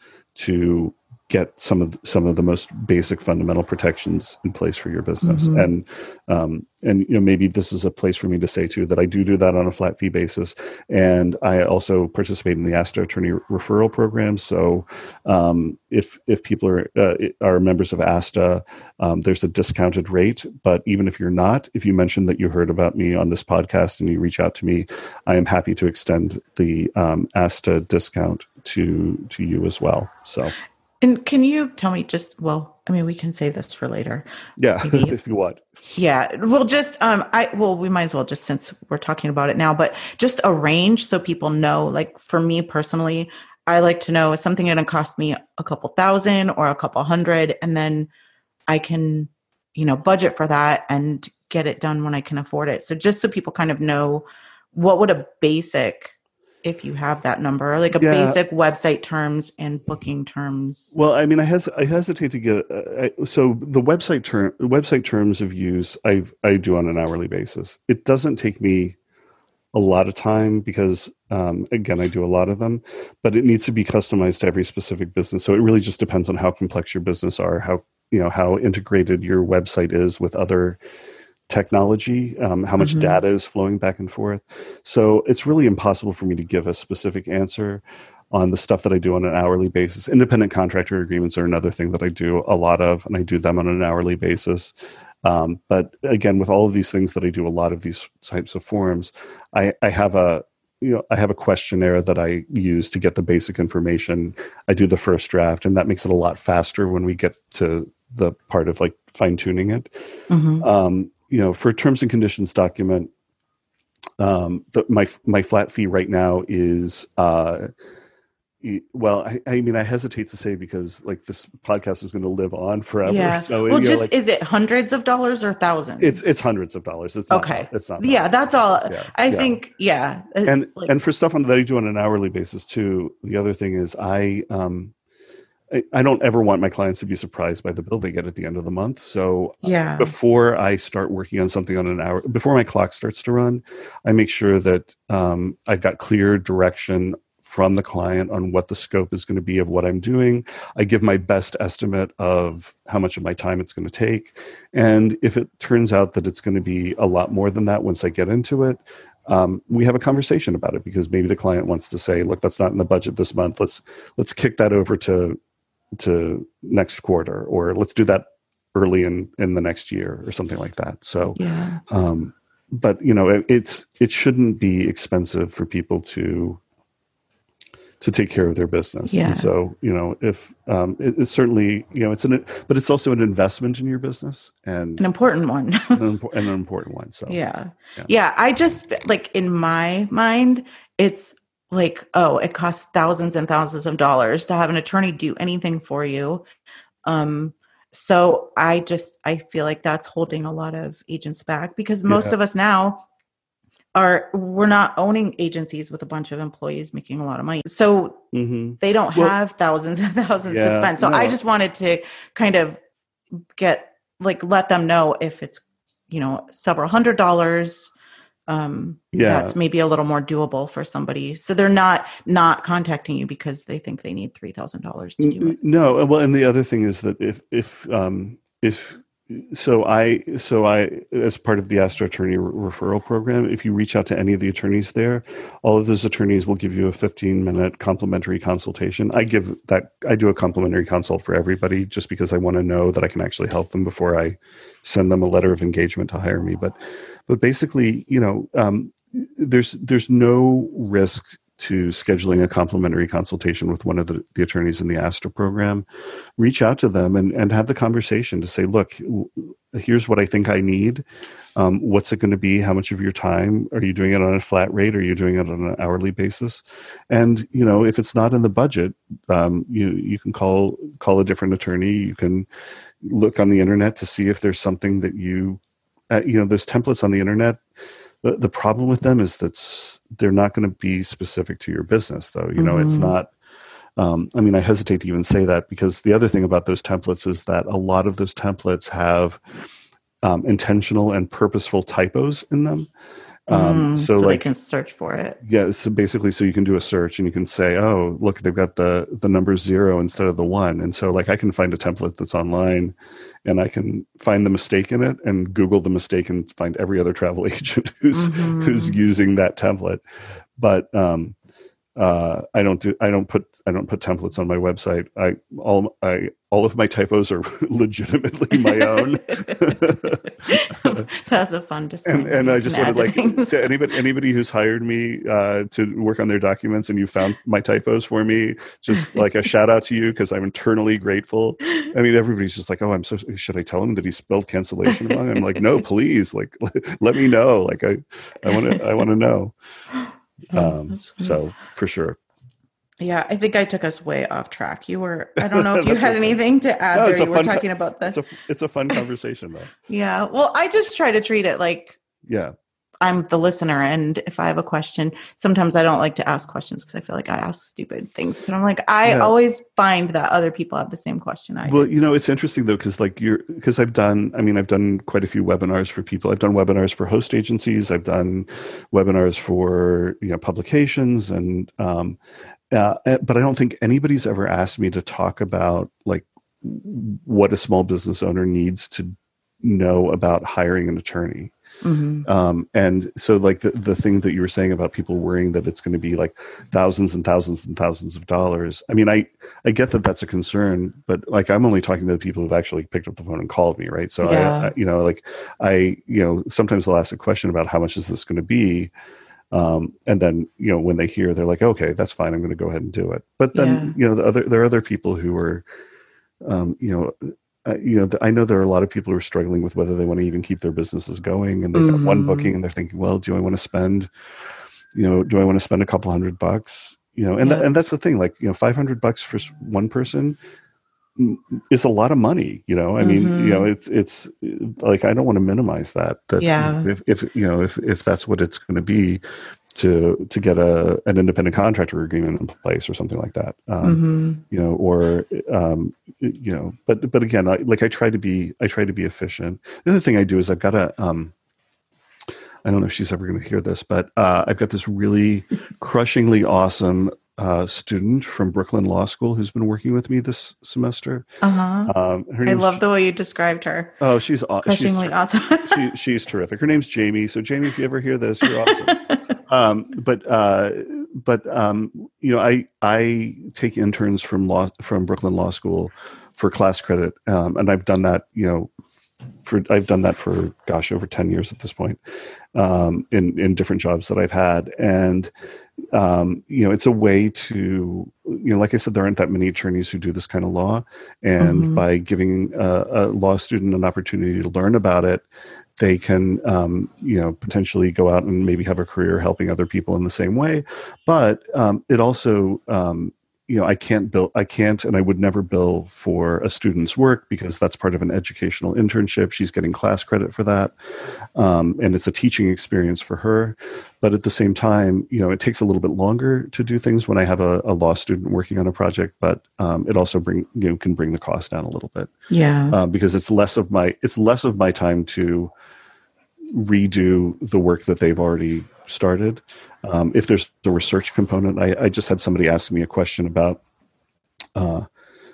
to get some of the, some of the most basic fundamental protections in place for your business. Mm-hmm. And um, and you know, maybe this is a place for me to say too that I do do that on a flat fee basis. And I also participate in the ASTA attorney referral program. So um, if if people are uh, are members of ASTA, um, there's a discounted rate. But even if you're not, if you mention that you heard about me on this podcast and you reach out to me, I am happy to extend the um, ASTA discount to to you as well. So. And can you tell me just, well, I mean, we can save this for later. Yeah, if you want. Yeah. Well, just, um, I, well, we might as well just, since we're talking about it now, but just a range so people know, like for me personally, I like to know, is something going to cost me a couple thousand or a couple hundred, and then I can, you know, budget for that and get it done when I can afford it. So just so people kind of know, what would a basic, if you have that number, like a yeah. basic website terms and booking terms? Well, I mean, I, hes- I hesitate to get, uh, I, so the website term, website terms of use, I I do on an hourly basis. It doesn't take me a lot of time because, um, again, I do a lot of them, but it needs to be customized to every specific business. So it really just depends on how complex your business are, how, you know, how integrated your website is with other technology, um, how much mm-hmm. data is flowing back and forth. So it's really impossible for me to give a specific answer on the stuff that I do on an hourly basis. Independent contractor agreements are another thing that I do a lot of, and I do them on an hourly basis. Um, but again, with all of these things that I do, a lot of these types of forms, I, I have a you know, I have a questionnaire that I use to get the basic information. I do the first draft, and that makes it a lot faster when we get to the part of like fine tuning it. Mm-hmm. Um, you know, for terms and conditions document, um, the, my my flat fee right now is, uh, well, I, I mean, I hesitate to say because like this podcast is going to live on forever. Yeah. So, well, you know, just like, is it hundreds of dollars or thousands? It's it's hundreds of dollars. It's not, okay. It's not. Yeah, that's all. Yeah. I yeah. think. Yeah. And like, and for stuff on that I do on an hourly basis too. The other thing is I um. I don't ever want my clients to be surprised by the bill they get at the end of the month. So yeah. before I start working on something on an hour, before my clock starts to run, I make sure that um, I've got clear direction from the client on what the scope is going to be of what I'm doing. I give my best estimate of how much of my time it's going to take. And if it turns out that it's going to be a lot more than that once I get into it, Um, we have a conversation about it because maybe the client wants to say, look, that's not in the budget this month. Let's let's kick that over to to next quarter, or let's do that early in, in the next year or something like that. So, yeah. um, but you know, it, it's, it shouldn't be expensive for people to, to take care of their business. Yeah. And so, you know, if um, it, it's certainly, you know, it's an, but it's also an investment in your business and an important one. an, impo- and an important one. So, yeah. yeah. Yeah. I just like in my mind, it's like, oh, it costs thousands and thousands of dollars to have an attorney do anything for you. Um, so I just, I feel like that's holding a lot of agents back because most Yeah. of us now are, we're not owning agencies with a bunch of employees making a lot of money. So Mm-hmm. they don't Well, have thousands and thousands yeah, to spend. So no. I just wanted to kind of get, like, let them know if it's, you know, several hundred dollars, um, Yeah. that's maybe a little more doable for somebody. So they're not, not contacting you because they think they need three thousand dollars to do it. No. Well, and the other thing is that if, if, um, if, so I, so I, as part of the Astra Attorney Referral Program, if you reach out to any of the attorneys there, all of those attorneys will give you a fifteen minute complimentary consultation. I give that, I do a complimentary consult for everybody just because I want to know that I can actually help them before I send them a letter of engagement to hire me. But, but basically, you know, um, there's, there's no risk to scheduling a complimentary consultation with one of the, the attorneys in the Astra program. Reach out to them and, and have the conversation to say, look, here's what I think I need. Um, what's it going to be? How much of your time? Are you doing it on a flat rate? Or are you doing it on an hourly basis? And, you know, if it's not in the budget, um, you, you can call, call a different attorney. You can look on the internet to see if there's something that you, uh, you know, there's templates on the internet. The, the problem with them is that they're not going to be specific to your business, though. You know, mm-hmm. It's not, um, I mean, I hesitate to even say that because the other thing about those templates is that a lot of those templates have um, intentional and purposeful typos in them. Um, mm, so, so like, they can search for it. Yeah. So basically, so you can do a search and you can say, oh, look, they've got the, the number zero instead of the one. And so like I can find a template that's online and I can find the mistake in it and Google the mistake and find every other travel agent who's, mm-hmm. who's using that template. But, um, uh, I don't do, I don't put, I don't put templates on my website. I, all, I, all of my typos are legitimately my own. That's a fun discussion. And, and I just wanted like to anybody, anybody who's hired me uh, to work on their documents and you found my typos for me, just like a shout out to you because I'm eternally grateful. I mean, everybody's just like, oh, I'm so, should I tell him that he spelled cancellation wrong? I'm like, no, please, like, let me know. Like, I, I want to, I want to know. Um, so for sure. Yeah, I think I took us way off track. You were, I don't know if you had anything to add no, there. You were talking co- about this. It's a, it's a fun conversation though. Yeah. Well, I just try to treat it like yeah, I'm the listener. And if I have a question, sometimes I don't like to ask questions because I feel like I ask stupid things. But I'm like, I yeah. always find that other people have the same question I do. Well, you know, it's interesting though, because like you're, because I've done, I mean, I've done quite a few webinars for people. I've done webinars for host agencies. I've done webinars for, you know, publications and, um, uh, but I don't think anybody's ever asked me to talk about like what a small business owner needs to know about hiring an attorney. Mm-hmm. Um, and so like the, the thing that you were saying about people worrying that it's going to be like thousands and thousands and thousands of dollars. I mean, I, I get that that's a concern, but like, I'm only talking to the people who've actually picked up the phone and called me. Right. So yeah. I, I, you know, like I, you know, sometimes they'll ask a question about how much is this going to be? Um, and then, you know, when they hear, they're like, okay, that's fine. I'm going to go ahead and do it. But then, yeah. you know, the other, there are other people who are, um, you know, Uh, you know, I know there are a lot of people who are struggling with whether they want to even keep their businesses going, and they've mm-hmm. got one booking, and they're thinking, "Well, do I want to spend, you know, do I want to spend a couple hundred bucks, you know?" And yeah. th- and that's the thing, like, you know, five hundred bucks for one person is a lot of money, you know. I mean, mm-hmm. you know, it's it's like I don't want to minimize that. That yeah. if, if you know if if that's what it's going to be to to get a an independent contractor agreement in place or something like that, um, mm-hmm. you know, or um, you know, but but again, I, like I try to be I try to be efficient. The other thing I do is I've got a um, I don't know if she's ever going to hear this, but uh, I've got this really crushingly awesome uh, student from Brooklyn Law School who's been working with me this semester. Uh-huh. Um, I love the way you described her. Oh, she's crushingly she's, awesome. she, she's terrific. Her name's Jamie. So Jamie, if you ever hear this, you're awesome. um, but uh, but um, you know, I I take interns from law from Brooklyn Law School for class credit, um, and I've done that, you know, for I've done that for gosh over ten years at this point, um, in in different jobs that I've had, and um, you know, it's a way to, you know, like I said, there aren't that many attorneys who do this kind of law, and Mm-hmm. by giving a, a law student an opportunity to learn about it, they can, um, you know, potentially go out and maybe have a career helping other people in the same way. But um, it also, um, you know, I can't bill, I can't, and I would never bill for a student's work because that's part of an educational internship. She's getting class credit for that. Um, and it's a teaching experience for her. But at the same time, you know, it takes a little bit longer to do things when I have a, a law student working on a project, but um, it also bring, you know, can bring the cost down a little bit. Yeah. Uh, because it's less of my, it's less of my time to redo the work that they've already started. Um, if there's a research component, I, I just had somebody ask me a question about uh,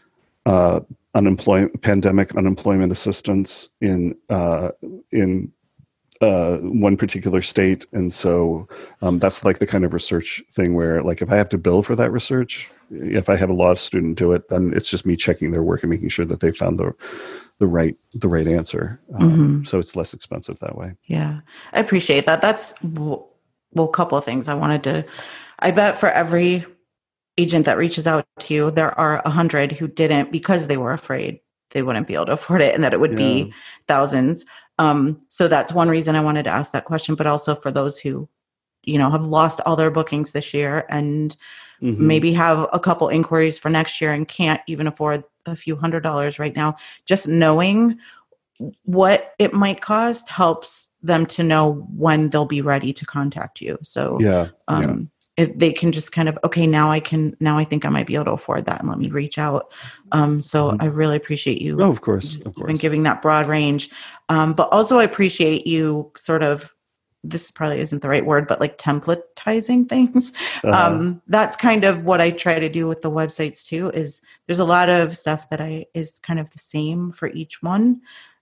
uh, unemployment, pandemic unemployment assistance in uh, in uh, one particular state, and so um, that's like the kind of research thing where, like, if I have to bill for that research, if I have a law student do it, then it's just me checking their work and making sure that they found the the right the right answer. Um, Mm-hmm. So it's less expensive that way. Yeah, I appreciate that. That's, well, a couple of things I wanted to, I bet for every agent that reaches out to you, there are a hundred who didn't because they were afraid they wouldn't be able to afford it and that it would Yeah. be thousands. Um, so that's one reason I wanted to ask that question, but also for those who, you know, have lost all their bookings this year and Mhm. maybe have a couple inquiries for next year and can't even afford a few hundred dollars right now. Just knowing what it might cost helps them to know when they'll be ready to contact you. So Yeah, um, yeah. if they can just kind of, okay, now I can, now I think I might be able to afford that and let me reach out. Um, so Mhm. I really appreciate you Oh, of course, just of even course. giving that broad range. Um, but also I appreciate you sort of, this probably isn't the right word, but like templatizing things. Uh, Um, that's kind of what I try to do with the websites too, is there's a lot of stuff that I is kind of the same for each one.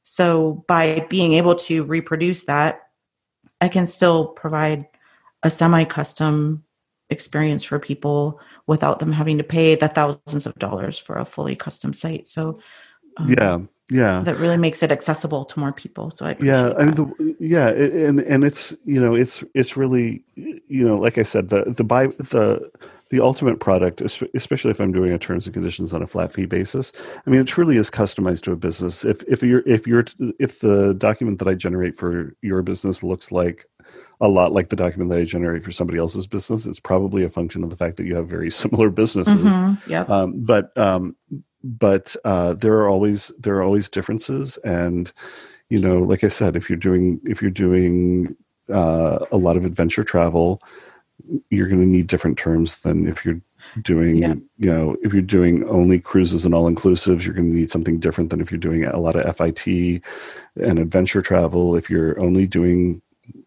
So by being able to reproduce that, I can still provide a semi-custom experience for people without them having to pay the thousands of dollars for a fully custom site. So um, yeah, yeah. that really makes it accessible to more people. So I appreciate Yeah, I mean, that. the, yeah, and and it's, you know, it's it's really, you know, like I said, the the buy the the ultimate product, es- especially if I'm doing a terms and conditions on a flat fee basis. I mean, it truly is customized to a business. If if you're if you're if the document that I generate for your business looks like a lot like the document that I generate for somebody else's business, it's probably a function of the fact that you have very similar businesses. Mm-hmm. Yep. Um, but um, but uh, there are always there are always differences, and you know, like I said, if you're doing if you're doing uh, a lot of adventure travel, you're going to need different terms than if you're doing, Yeah. you know, if you're doing only cruises and all inclusives, you're going to need something different than if you're doing a lot of F I T and adventure travel. If you're only doing,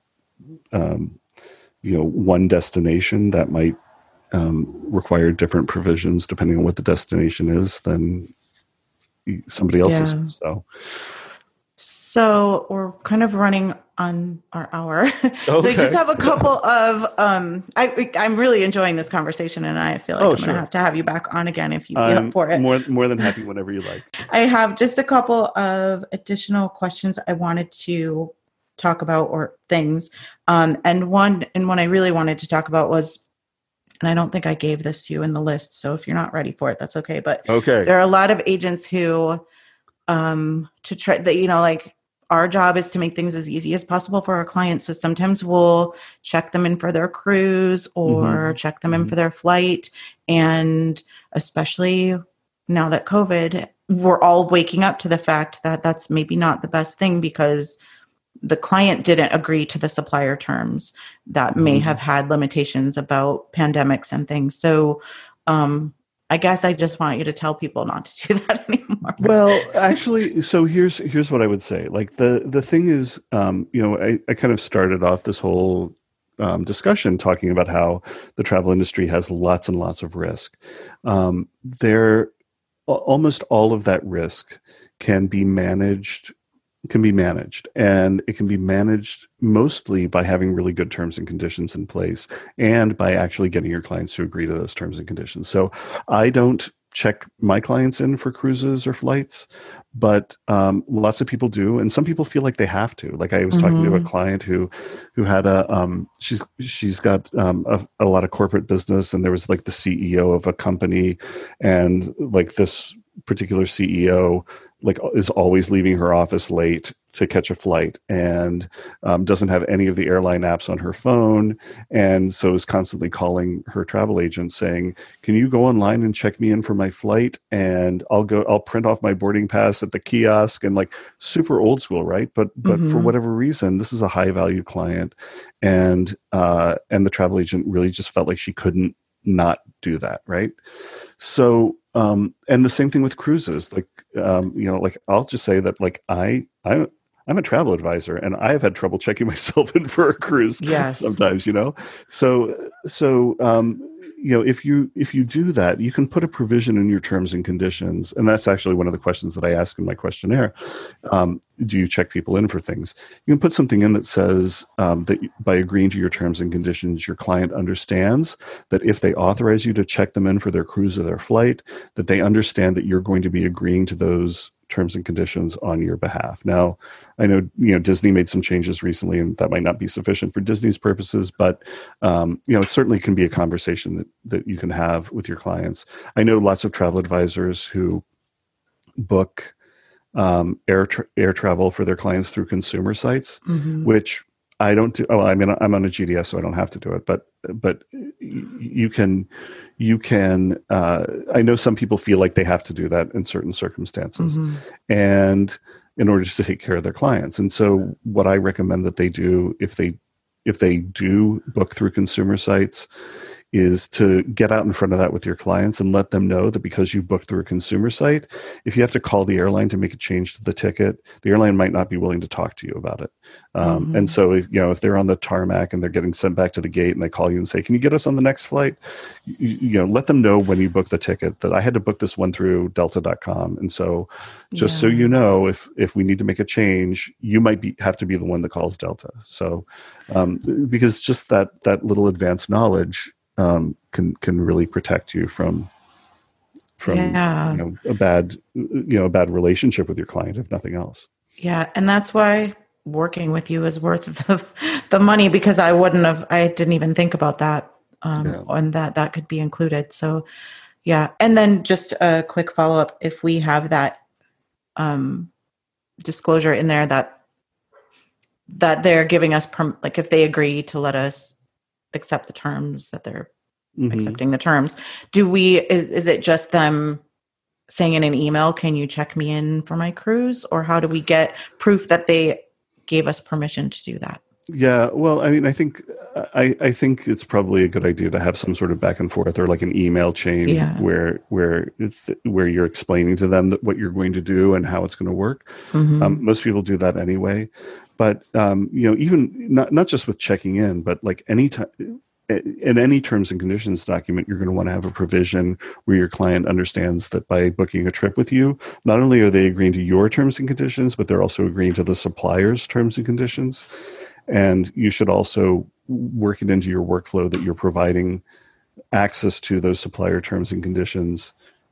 um, you know, one destination, that might um, require different provisions depending on what the destination is than somebody else's. Yeah. So. So we're kind of running on our hour. So I Okay. just have a couple of, um, I, I'm really enjoying this conversation and I feel like Oh, I'm going sure. to have to have you back on again if you'd be I'm up for it. more more than happy whenever you like. I have just a couple of additional questions I wanted to talk about or things. Um, and one, and one I really wanted to talk about was, and I don't think I gave this to you in the list. So if you're not ready for it, that's okay. But Okay. there are a lot of agents who, um, to try that, you know, like our job is to make things as easy as possible for our clients. So sometimes we'll check them in for their cruise or Mhm. check them in Mhm. for their flight. And especially now that COVID, we're all waking up to the fact that that's maybe not the best thing because the client didn't agree to the supplier terms that may Mhm. have had limitations about pandemics and things. So, um, I guess I just want you to tell people not to do that anymore. Well, actually, so here's here's what I would say. Like the the thing is, um, you know, I, I kind of started off this whole um, discussion talking about how the travel industry has lots and lots of risk. Um, there, al- almost all of that risk can be managed can be managed, and it can be managed mostly by having really good terms and conditions in place and by actually getting your clients to agree to those terms and conditions. So I don't check my clients in for cruises or flights, but um, lots of people do, and some people feel like they have to. Like I was mm-hmm. talking to a client who who had a um, she's she's got um, a, a lot of corporate business, and there was like the C E O of a company, and like this particular C E O like is always leaving her office late to catch a flight, and um, doesn't have any of the airline apps on her phone, and so is constantly calling her travel agent saying, "Can you go online and check me in for my flight? And I'll go. I'll print off my boarding pass at the kiosk." And like super old school, right? But but mm-hmm. for whatever reason, this is a high value client, and uh, and the travel agent really just felt like she couldn't not do that, right? So. Um, and the same thing with cruises. Like, um, you know, like I'll just say that, like I, I, I'm a travel advisor, and I've had trouble checking myself in for a cruise. Yes. Sometimes, you know. So, so um, you know, if you if you do that, you can put a provision in your terms and conditions, and that's actually one of the questions that I ask in my questionnaire. Um, do you check people in for things? You can put something in that says um, that by agreeing to your terms and conditions, your client understands that if they authorize you to check them in for their cruise or their flight, that they understand that you're going to be agreeing to those terms and conditions on your behalf. Now, I know, you know, Disney made some changes recently, and that might not be sufficient for Disney's purposes, but, um, you know, it certainly can be a conversation that, that you can have with your clients. I know lots of travel advisors who book um, air, tra- air travel for their clients through consumer sites, mm-hmm. which I don't do. Oh, I mean, I'm on a G D S, so I don't have to do it. But but you can, you can. Uh, I know some people feel like they have to do that in certain circumstances, mm-hmm. and in order to take care of their clients. And so, what I recommend that they do, if they if they do book through consumer sites, is to get out in front of that with your clients and let them know that because you booked through a consumer site, if you have to call the airline to make a change to the ticket, the airline might not be willing to talk to you about it. Um, mm-hmm. And so, if you know, if they're on the tarmac and they're getting sent back to the gate, and they call you and say, "Can you get us on the next flight?" You, you know, let them know when you book the ticket that I had to book this one through Delta dot com, and so just yeah. so you know, if if we need to make a change, you might be have to be the one that calls Delta. So, um, because just that that little advanced knowledge. Um, can can really protect you from from yeah. you know, a bad you know a bad relationship with your client, if nothing else. Yeah, and that's why working with you is worth the the money, because I wouldn't have I didn't even think about that, um, yeah. and that that could be included. So yeah, and then just a quick follow up: if we have that um, disclosure in there that that they're giving us perm- like if they agree to let us accept the terms that they're mm-hmm. accepting the terms, do we is, is it just them saying in an email, "Can you check me in for my cruise?" or how do we get proof that they gave us permission to do that? Yeah, well, I mean, I think I, I think it's probably a good idea to have some sort of back and forth, or like an email chain yeah. where where it's, where you're explaining to them that what you're going to do and how it's going to work. Mm-hmm. Um, most people do that anyway. But, um, you know, even not, not just with checking in, but like any time in any terms and conditions document, you're going to want to have a provision where your client understands that by booking a trip with you, not only are they agreeing to your terms and conditions, but they're also agreeing to the supplier's terms and conditions. And you should also work it into your workflow that you're providing access to those supplier terms and conditions.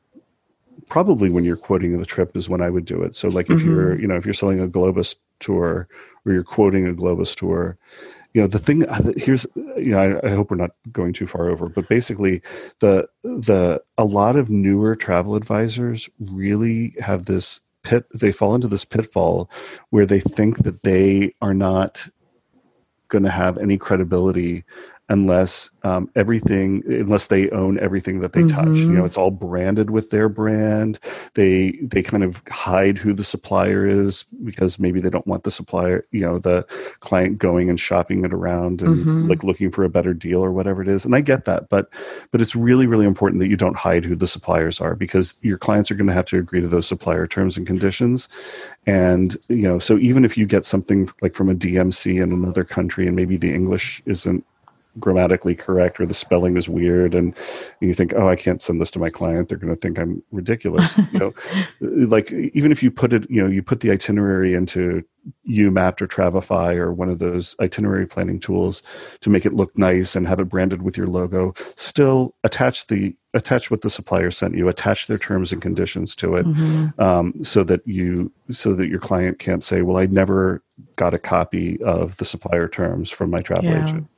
Probably when you're quoting the trip is when I would do it. So like if mm-hmm. you're, you know, if you're selling a Globus tour or you're quoting a Globus tour, you know, the thing here's, you know, I, I hope we're not going too far over, but basically the, the, a lot of newer travel advisors really have this pit, they fall into this pitfall where they think that they are not going to have any credibility unless um, everything, unless they own everything that they mm-hmm. touch. You know, it's all branded with their brand. They they kind of hide who the supplier is because maybe they don't want the supplier, you know, the client going and shopping it around and mm-hmm. like looking for a better deal or whatever it is. And I get that, but but it's really, really important that you don't hide who the suppliers are, because your clients are going to have to agree to those supplier terms and conditions. And, you know, so even if you get something like from a D M C in another country and maybe the English isn't grammatically correct or the spelling is weird, and you think, oh, I can't send this to my client, they're going to think I'm ridiculous. You know, like even if you put it, you know, you put the itinerary into UMapped or Travefy or one of those itinerary planning tools to make it look nice and have it branded with your logo, still attach the attach what the supplier sent you, attach their terms and conditions to it, mm-hmm. um, so that you so that your client can't say, well, I never got a copy of the supplier terms from my travel yeah. agent.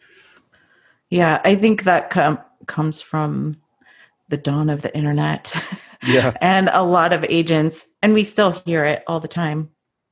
Yeah, I think that com- comes from the dawn of the internet. Yeah. And a lot of agents, and we still hear it all the time,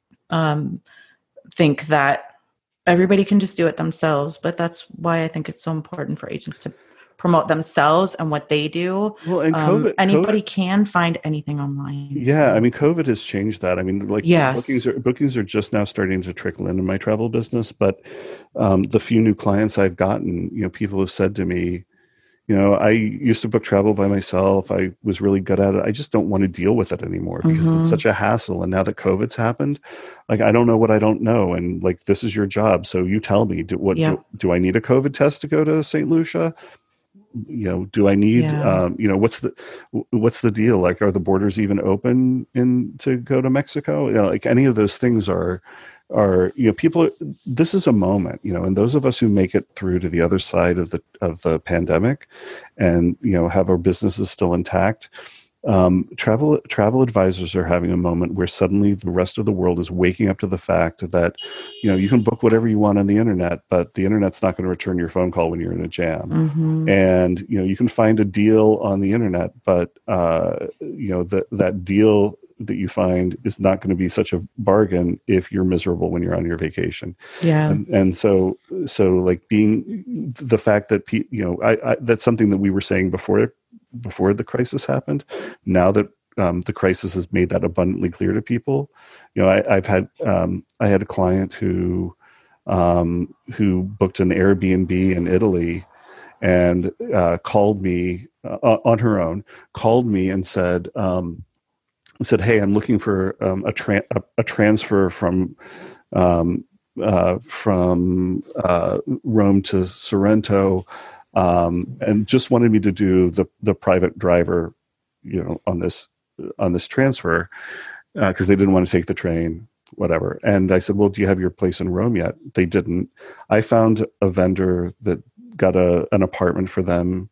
um, think that everybody can just do it themselves. But that's why I think it's so important for agents to promote themselves and what they do. Well, and COVID, um, anybody COVID, can find anything online. Yeah, so. I mean, COVID has changed that. I mean, like yes. bookings are bookings are just now starting to trickle into my travel business. But um, the few new clients I've gotten, you know, people have said to me, you know, I used to book travel by myself. I was really good at it. I just don't want to deal with it anymore because mm-hmm. it's such a hassle. And now that COVID's happened, like, I don't know what I don't know. And like, this is your job. So you tell me, do, what, yeah. do, do I need a COVID test to go to Saint Lucia? You know, do I need, yeah. um, you know, what's the, what's the deal? Like, are the borders even open in to go to Mexico? You know, like any of those things are, are, you know, people, this is a moment, you know, and those of us who make it through to the other side of the, of the pandemic and, you know, have our businesses still intact. Um, travel, travel advisors are having a moment where suddenly the rest of the world is waking up to the fact that, you know, you can book whatever you want on the internet, but the internet's not going to return your phone call when you're in a jam. Mm-hmm. And, you know, you can find a deal on the internet, but, uh, you know, that, that deal that you find is not going to be such a bargain if you're miserable when you're on your vacation. Yeah. And, and so, so like being the fact that, pe- you know, I, I, that's something that we were saying before, before the crisis happened. Now that um, the crisis has made that abundantly clear to people, you know, I, I've had, um, I had a client who, um, who booked an Airbnb in Italy and uh, called me uh, on her own, called me and said, um, said, hey, I'm looking for um, a, tra- a, a transfer from um, uh, from uh, Rome to Sorrento, um, and just wanted me to do the the private driver, you know, on this on this transfer because uh, they didn't want to take the train, whatever. And I said, well, do you have your place in Rome yet? They didn't. I found a vendor that got a an apartment for them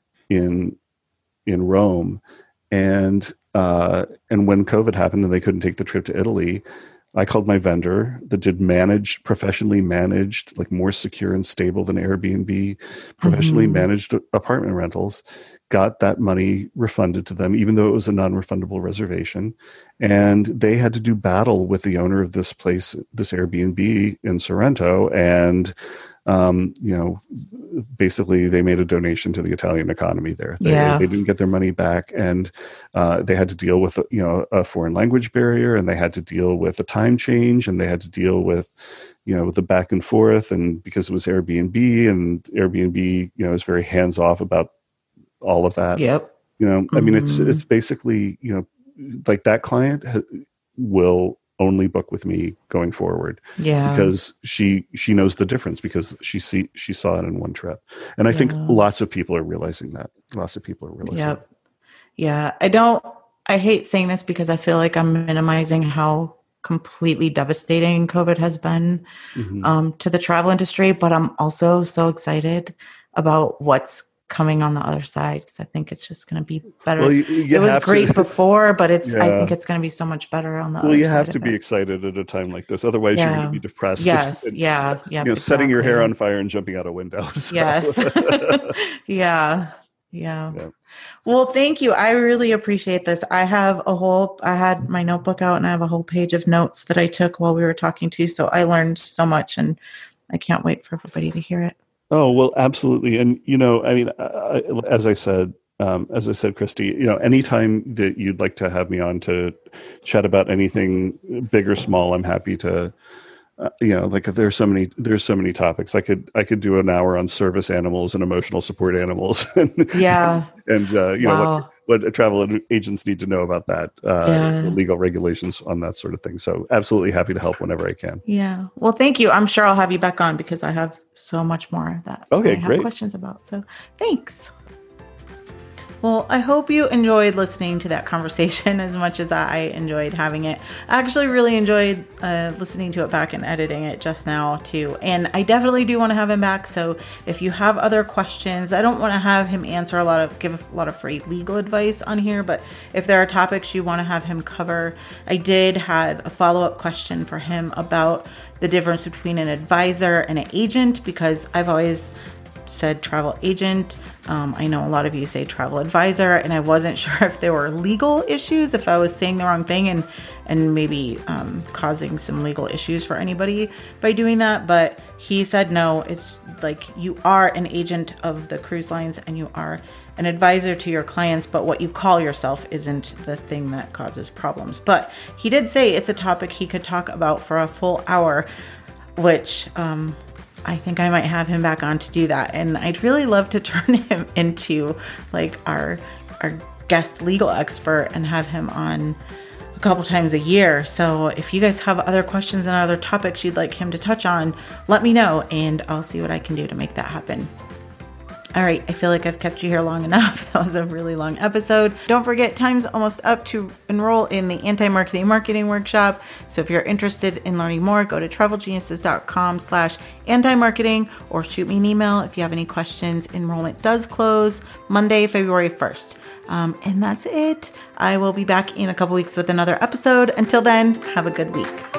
in in Rome, and Uh, and when COVID happened and they couldn't take the trip to Italy, I called my vendor that did managed, professionally managed, like more secure and stable than Airbnb, professionally mm-hmm. managed apartment rentals, got that money refunded to them, even though it was a non-refundable reservation. And they had to do battle with the owner of this place, this Airbnb in Sorrento. And Um, you know, basically they made a donation to the Italian economy there. They, yeah. they didn't get their money back, and uh, they had to deal with, you know, a foreign language barrier, and they had to deal with a time change, and they had to deal with, you know, the back and forth. And because it was Airbnb, and Airbnb, you know, is very hands off about all of that. Yep. You know, Mm-hmm. I mean, it's it's basically, you know, like that client ha- will only book with me going forward. Yeah. Because she, she knows the difference because she see, she saw it in one trip. And I yeah. think lots of people are realizing that. Lots of people are realizing yep. that. Yeah. I don't, I hate saying this because I feel like I'm minimizing how completely devastating COVID has been mm-hmm. um, to the travel industry, but I'm also so excited about what's coming on the other side because I think it's just going to be better. Well, you, you it was great to, before, but it's yeah. I think it's going to be so much better on the well, other you side. have to be it. excited at a time like this. Otherwise, yeah. you're going to be depressed. Yes. And, yeah. and, Yeah. You know, exactly. setting your hair on fire and jumping out a window. So. Yes. yeah. Yeah. Yeah. Well, thank you. I really appreciate this. I have a whole, I had my notebook out and I have a whole page of notes that I took while we were talking to you. So I learned so much and I can't wait for everybody to hear it. Oh, well, absolutely. And, you know, I mean, I, as I said, um, as I said, Christy, you know, anytime that you'd like to have me on to chat about anything big or small, I'm happy to, uh, you know, like there's so many, there's so many topics. I could, I could do an hour on service animals and emotional support animals. and, yeah. And, uh, you wow. know, what, what travel agents need to know about that, uh, Yeah. the legal regulations on that sort of thing. So absolutely happy to help whenever I can. Yeah. Well, thank you. I'm sure I'll have you back on because I have so much more that Okay, I have great. questions about. So thanks. Well, I hope you enjoyed listening to that conversation as much as I enjoyed having it. I actually really enjoyed uh, listening to it back and editing it just now too. And I definitely do want to have him back. So if you have other questions, I don't want to have him answer a lot of, give a lot of free legal advice on here, but if there are topics you want to have him cover, I did have a follow-up question for him about the difference between an advisor and an agent, because I've always said travel agent. Um, I know a lot of you say travel advisor, and I wasn't sure if there were legal issues, if I was saying the wrong thing and and maybe um, causing some legal issues for anybody by doing that. But he said no, it's like you are an agent of the cruise lines and you are an advisor to your clients, but what you call yourself isn't the thing that causes problems. But he did say it's a topic he could talk about for a full hour, which um, I think I might have him back on to do that. And I'd really love to turn him into like our our guest legal expert and have him on a couple times a year. So if you guys have other questions and other topics you'd like him to touch on, let me know and I'll see what I can do to make that happen. All right, I feel like I've kept you here long enough. That was a really long episode. Don't forget, time's almost up to enroll in the Anti-Marketing Marketing Workshop. So if you're interested in learning more, go to travelgeniuses.com slash anti-marketing or shoot me an email if you have any questions. Enrollment does close Monday, February first. Um, and that's it. I will be back in a couple weeks with another episode. Until then, have a good week.